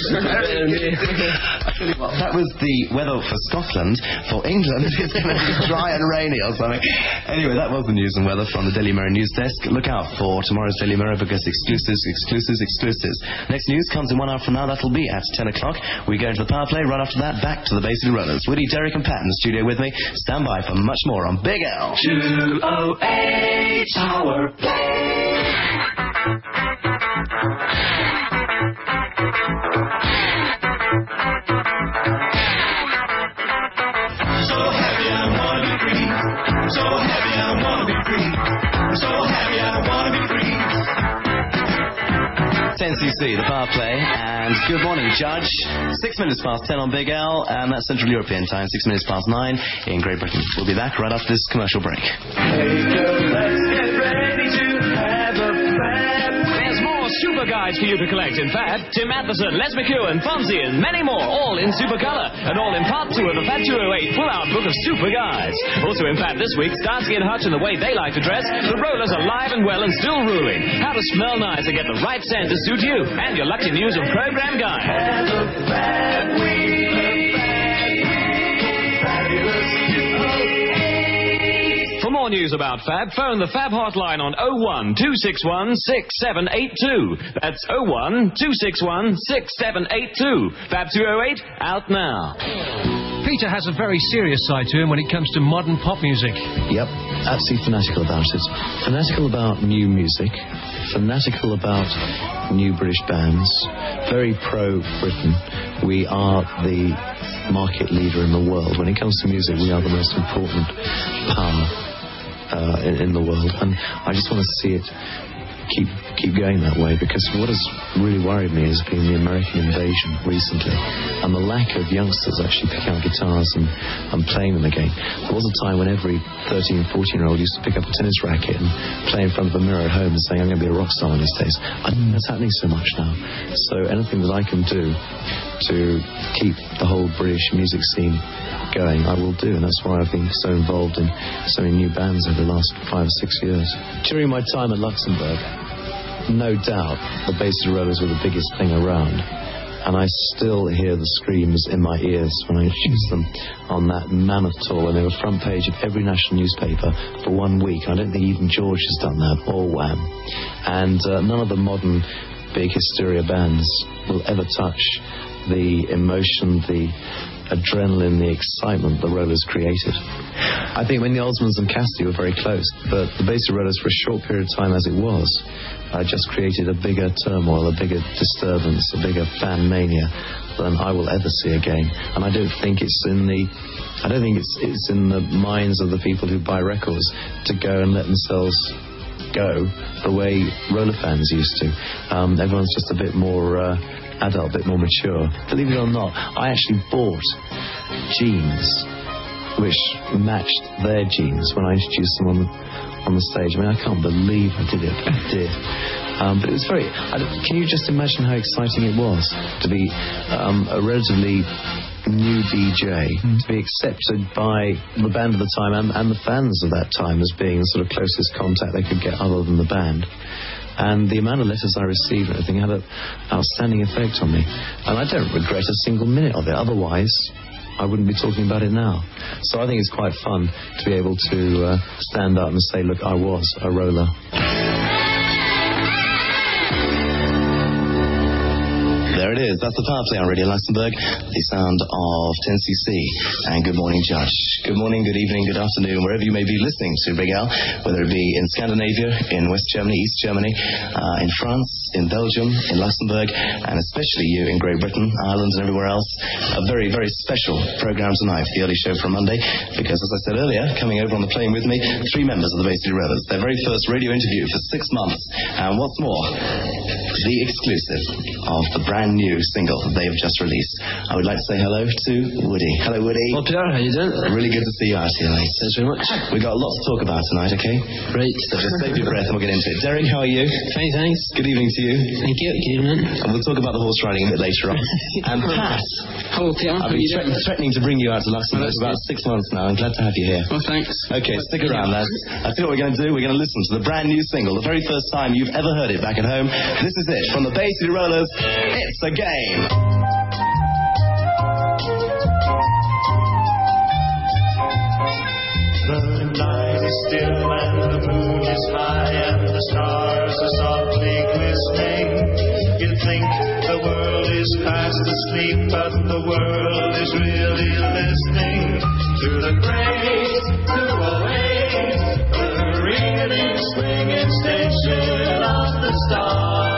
S6: I tell you what, that was the weather for Scotland. For England, it's going to be dry and rainy or something. Anyway, that was the news and weather from the Daily Mirror news desk. Look out for tomorrow's Daily Mirror because exclusives. Next news comes in 1 hour from now. That'll be at 10 o'clock. We go into the power play. Right after that, back to the Bay City Rollers. Woody, Derek and Pat in the studio with me. Stand by for much more on Big L.
S2: 208 Power Play. So heavy I wanna be free. So heavy I wanna be free. So heavy I wanna be free.
S6: 10cc, the power play, and good morning, Judge. 6 minutes past 10 on Big L, and that's Central European time, 6 minutes past 9 in Great Britain. We'll be back right after this commercial break.
S2: Hey girl, let's get ready to have a fab.
S10: There's more Super Guides for you to collect in Fab. Tim Matheson, Les McEwen, Fonzie, and many more, all in Super Colour, and all in part 2 of the Fab 208 full-out book of Super Guides. Also in Fab this week, Starsky and Hutch and the way they like to dress, the Rollers are live and well and still ruling, how to smell nice and get the right scent to suit you, and your lucky news and program guide.
S2: Have a fab week. Fabulous 208.
S10: For more news about Fab, phone the Fab hotline on 01-261-6782. That's 01-261-6782. Fab 208, out now.
S1: Peter has a very serious side to him when it comes to modern pop music.
S6: Yep, absolutely fanatical about it. Fanatical about new music. Fanatical about new British bands. Very pro-Britain. We are the market leader in the world. When it comes to music, we are the most important power in the world. And I just want to see it keep going that way, because what has really worried me has been the American invasion recently and the lack of youngsters actually picking up guitars and playing them again. There was a time when every 13 and 14-year-old used to pick up a tennis racket and play in front of a mirror at home and saying, I'm going to be a rock star one of these days. I don't think that's happening so much now. So anything that I can do to keep the whole British music scene going, I will do, and that's why I've been so involved in so many new bands over the last 5 or 6 years. During my time at Luxembourg, no doubt the Bay City Rollers were the biggest thing around, and I still hear the screams in my ears when I introduced them on that mammoth tour, and they were front page of every national newspaper for 1 week. I don't think even George has done that, or Wham. And none of the modern big hysteria bands will ever touch the emotion, the adrenaline, the excitement the Rollers created. I think when the Osmonds and Cassidy were very close, but the Bay City Rollers for a short period of time as it was, just created a bigger turmoil, a bigger disturbance, a bigger fan mania than I will ever see again. And I don't think it's in the minds of the people who buy records to go and let themselves go the way roller fans used to. Everyone's just a bit more adult, a bit more mature. Believe it or not, I actually bought jeans which matched their jeans when I introduced them on the stage. I mean, I can't believe I did it, but I did. But it was can you just imagine how exciting it was to be a relatively new DJ, to be accepted by the band of the time and the fans of that time as being the sort of closest contact they could get other than the band. And the amount of letters I received, I think, had an outstanding effect on me. And I don't regret a single minute of it. Otherwise, I wouldn't be talking about it now. So I think it's quite fun to be able to stand up and say, look, I was a roller.
S14: There it is. That's the Power Play on Radio Luxembourg, the sound of 10cc. And good morning, Judge. Good morning, good evening, good afternoon, wherever you may be listening to Big Al, whether it be in Scandinavia, in West Germany, East Germany, in France, in Belgium, in Luxembourg, and especially you in Great Britain, Ireland, and everywhere else. A very, very special program tonight for the early show for Monday, because, as I said earlier, coming over on the plane with me, 3 members of the Bay City Rollers. Their very first radio interview for 6 months. And what's more, the exclusive of the brand new single that they have just released. I would like to say hello to Woody. Hello, Woody.
S13: Well, Pierre, how you doing?
S14: Really good to see you out here, mate.
S13: Thanks very much.
S14: We've got a lot to talk about tonight, okay?
S13: Great.
S14: So just save your breath and we'll get into it. Derek, how are you?
S13: Fine, thanks.
S14: Good evening to you.
S13: Thank you. Good evening.
S14: And we'll talk about the horse riding a bit later on. And Pat.
S13: Hello, Pierre.
S14: I've been threatening to bring you out to Luxembourg for about 6 months now. I'm glad to have you here.
S13: Well, thanks.
S14: Okay, stick around, lads. I think what we're going to do, we're going to listen to the brand new single, the very first time you've ever heard it back at home. This is it, from the Bay City Rollers, It's a Game.
S3: The night is still and the moon is high and the stars are softly glistening. You think the world is fast asleep, but the world is really listening to the great 208, the ringing, swinging station of the stars.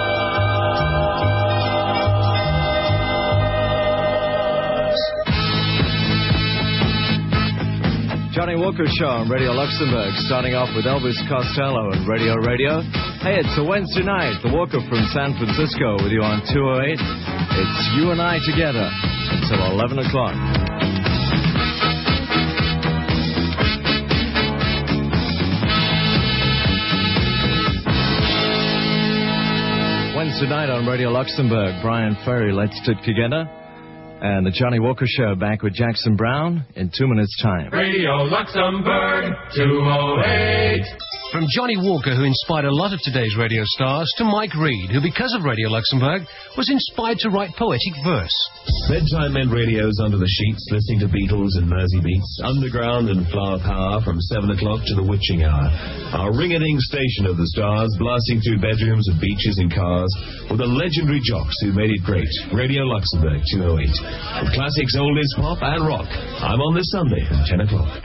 S16: Johnny Walker Show on Radio Luxembourg, starting off with Elvis Costello and Radio. Hey, it's a Wednesday night. The Walker from San Francisco with you on 208. It's you and I together until 11 o'clock. Wednesday night on Radio Luxembourg, Brian Ferry, Let's Stick Together. And the Johnny Walker Show back with Jackson Brown in 2 minutes' time.
S3: Radio Luxembourg 208.
S1: From Johnny Walker, who inspired a lot of today's radio stars, to Mike Reed, who, because of Radio Luxembourg, was inspired to write poetic verse.
S17: Bedtime meant radios under the sheets, listening to Beatles and Mersey Beats, Underground and Flower Power from 7 o'clock to the witching hour. Our ring-a-ding station of the stars, blasting through bedrooms and beaches and cars, with the legendary jocks who made it great. Radio Luxembourg 208. With classics, oldies, pop and rock. I'm on this Sunday at 10 o'clock.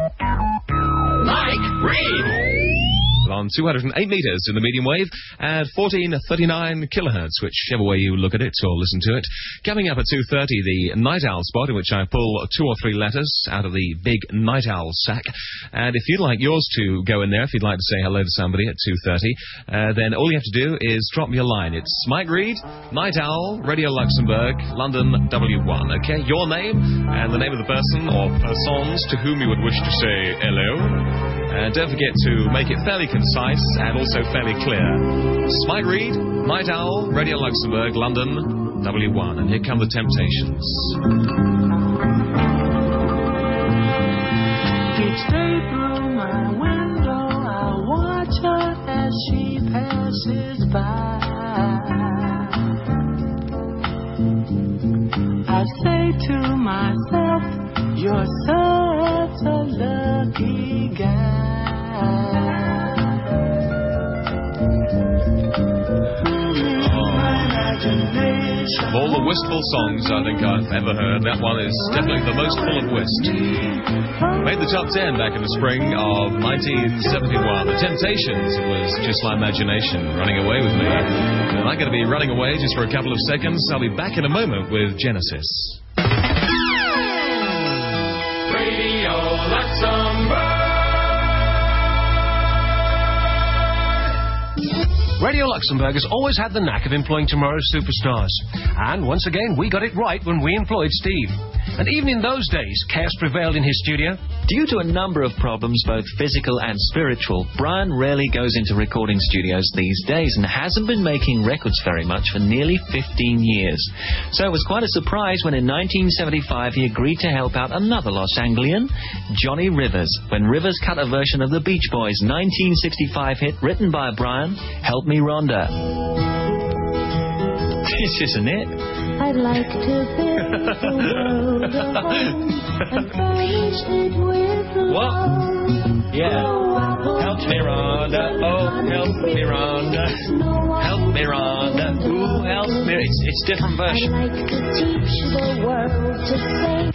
S3: Mike Reed.
S22: On 208 meters in the medium wave at 1439 kilohertz, whichever way you look at it or listen to it. Coming up at 2:30, the Night Owl spot, in which I pull 2 or 3 letters out of the big Night Owl sack. And if you'd like yours to go in there, if you'd like to say hello to somebody at 2:30, then all you have to do is drop me a line. It's Mike Reed, Night Owl, Radio Luxembourg, London W1. Okay, your name and the name of the person or persons to whom you would wish to say hello. And don't forget to make it fairly concise and also fairly clear. Mike Reed, Night Owl, Radio Luxembourg, London, W1. And here come the Temptations.
S15: Each day through my window, I watch her as she passes by. I say to myself, you're such a lucky guy.
S22: Of all the wistful songs I think I've ever heard, that one is definitely the most full of whist. Made the top 10 back in the spring of 1971. The Temptations, it was just my imagination running away with me. And I'm going to be running away just for a couple of seconds. I'll be back in a moment with Genesis.
S3: Radio Luxembourg.
S1: Radio Luxembourg has always had the knack of employing tomorrow's superstars. And once again, we got it right when we employed Steve. And even in those days, chaos prevailed in his studio.
S7: Due to a number of problems, both physical and spiritual, Brian rarely goes into recording studios these days and hasn't been making records very much for nearly 15 years. So it was quite a surprise when in 1975 he agreed to help out another Los Angeles, Johnny Rivers, when Rivers cut a version of the Beach Boys' 1965 hit written by Brian, Help Me Rhonda. This isn't it?
S15: I'd like to build the world a home and furnish it with love.
S7: Yeah. Help me, Rhonda. Oh, help me, Rhonda. Help me, Rhonda. Ooh, help me. It's different version.
S15: I'd like to teach the world to say.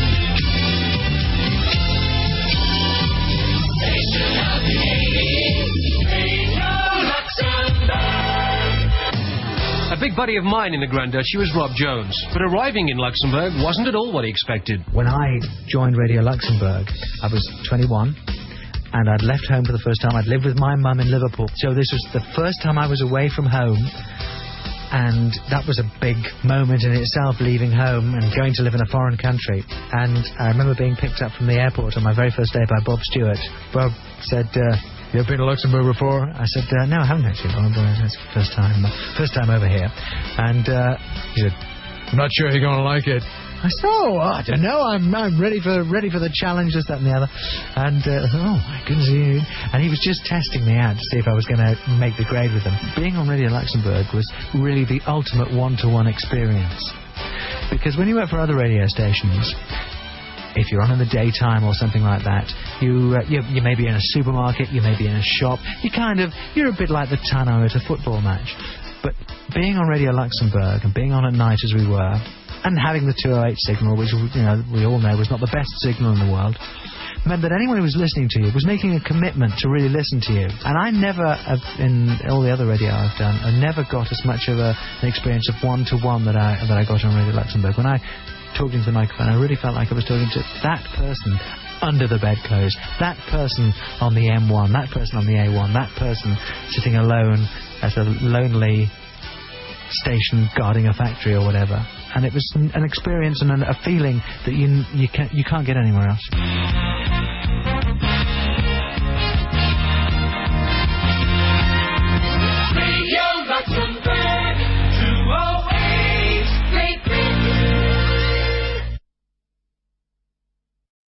S15: Station of the 80s, Radio Luxembourg.
S1: A big buddy of mine in the Grand Duchy was Rob Jones, but arriving in Luxembourg wasn't at all what he expected.
S12: When I joined Radio Luxembourg, I was 21, and I'd left home for the first time. I'd lived with my mum in Liverpool, so this was the first time I was away from home, and that was a big moment in itself, leaving home and going to live in a foreign country. And I remember being picked up from the airport on my very first day by Bob Stewart. Bob said, you ever been to Luxembourg before? I said, no, I haven't actually. It's the first time over here. And he said, I'm not sure you're going to like it. I said, I don't know. I'm ready for the challenge, this, that, and the other. And oh my goodness, and he was just testing me out to see if I was going to make the grade with him. Being on Radio Luxembourg was really the ultimate one-to-one experience, because when you work for other radio stations, if you're on in the daytime or something like that, you may be in a supermarket, you may be in a shop. You're a bit like the tanno at a football match. But being on Radio Luxembourg and being on at night as we were, and having the 208 signal, which we all know was not the best signal in the world, meant that anyone who was listening to you was making a commitment to really listen to you. And I never, in all the other radio I've done, I never got as much of an experience of one-to-one that I got on Radio Luxembourg. When I talked into the microphone, I really felt like I was talking to that person under the bedclothes, that person on the M1, that person on the A1, that person sitting alone at a lonely station guarding a factory or whatever. And it was an experience and a feeling that you can't get anywhere else.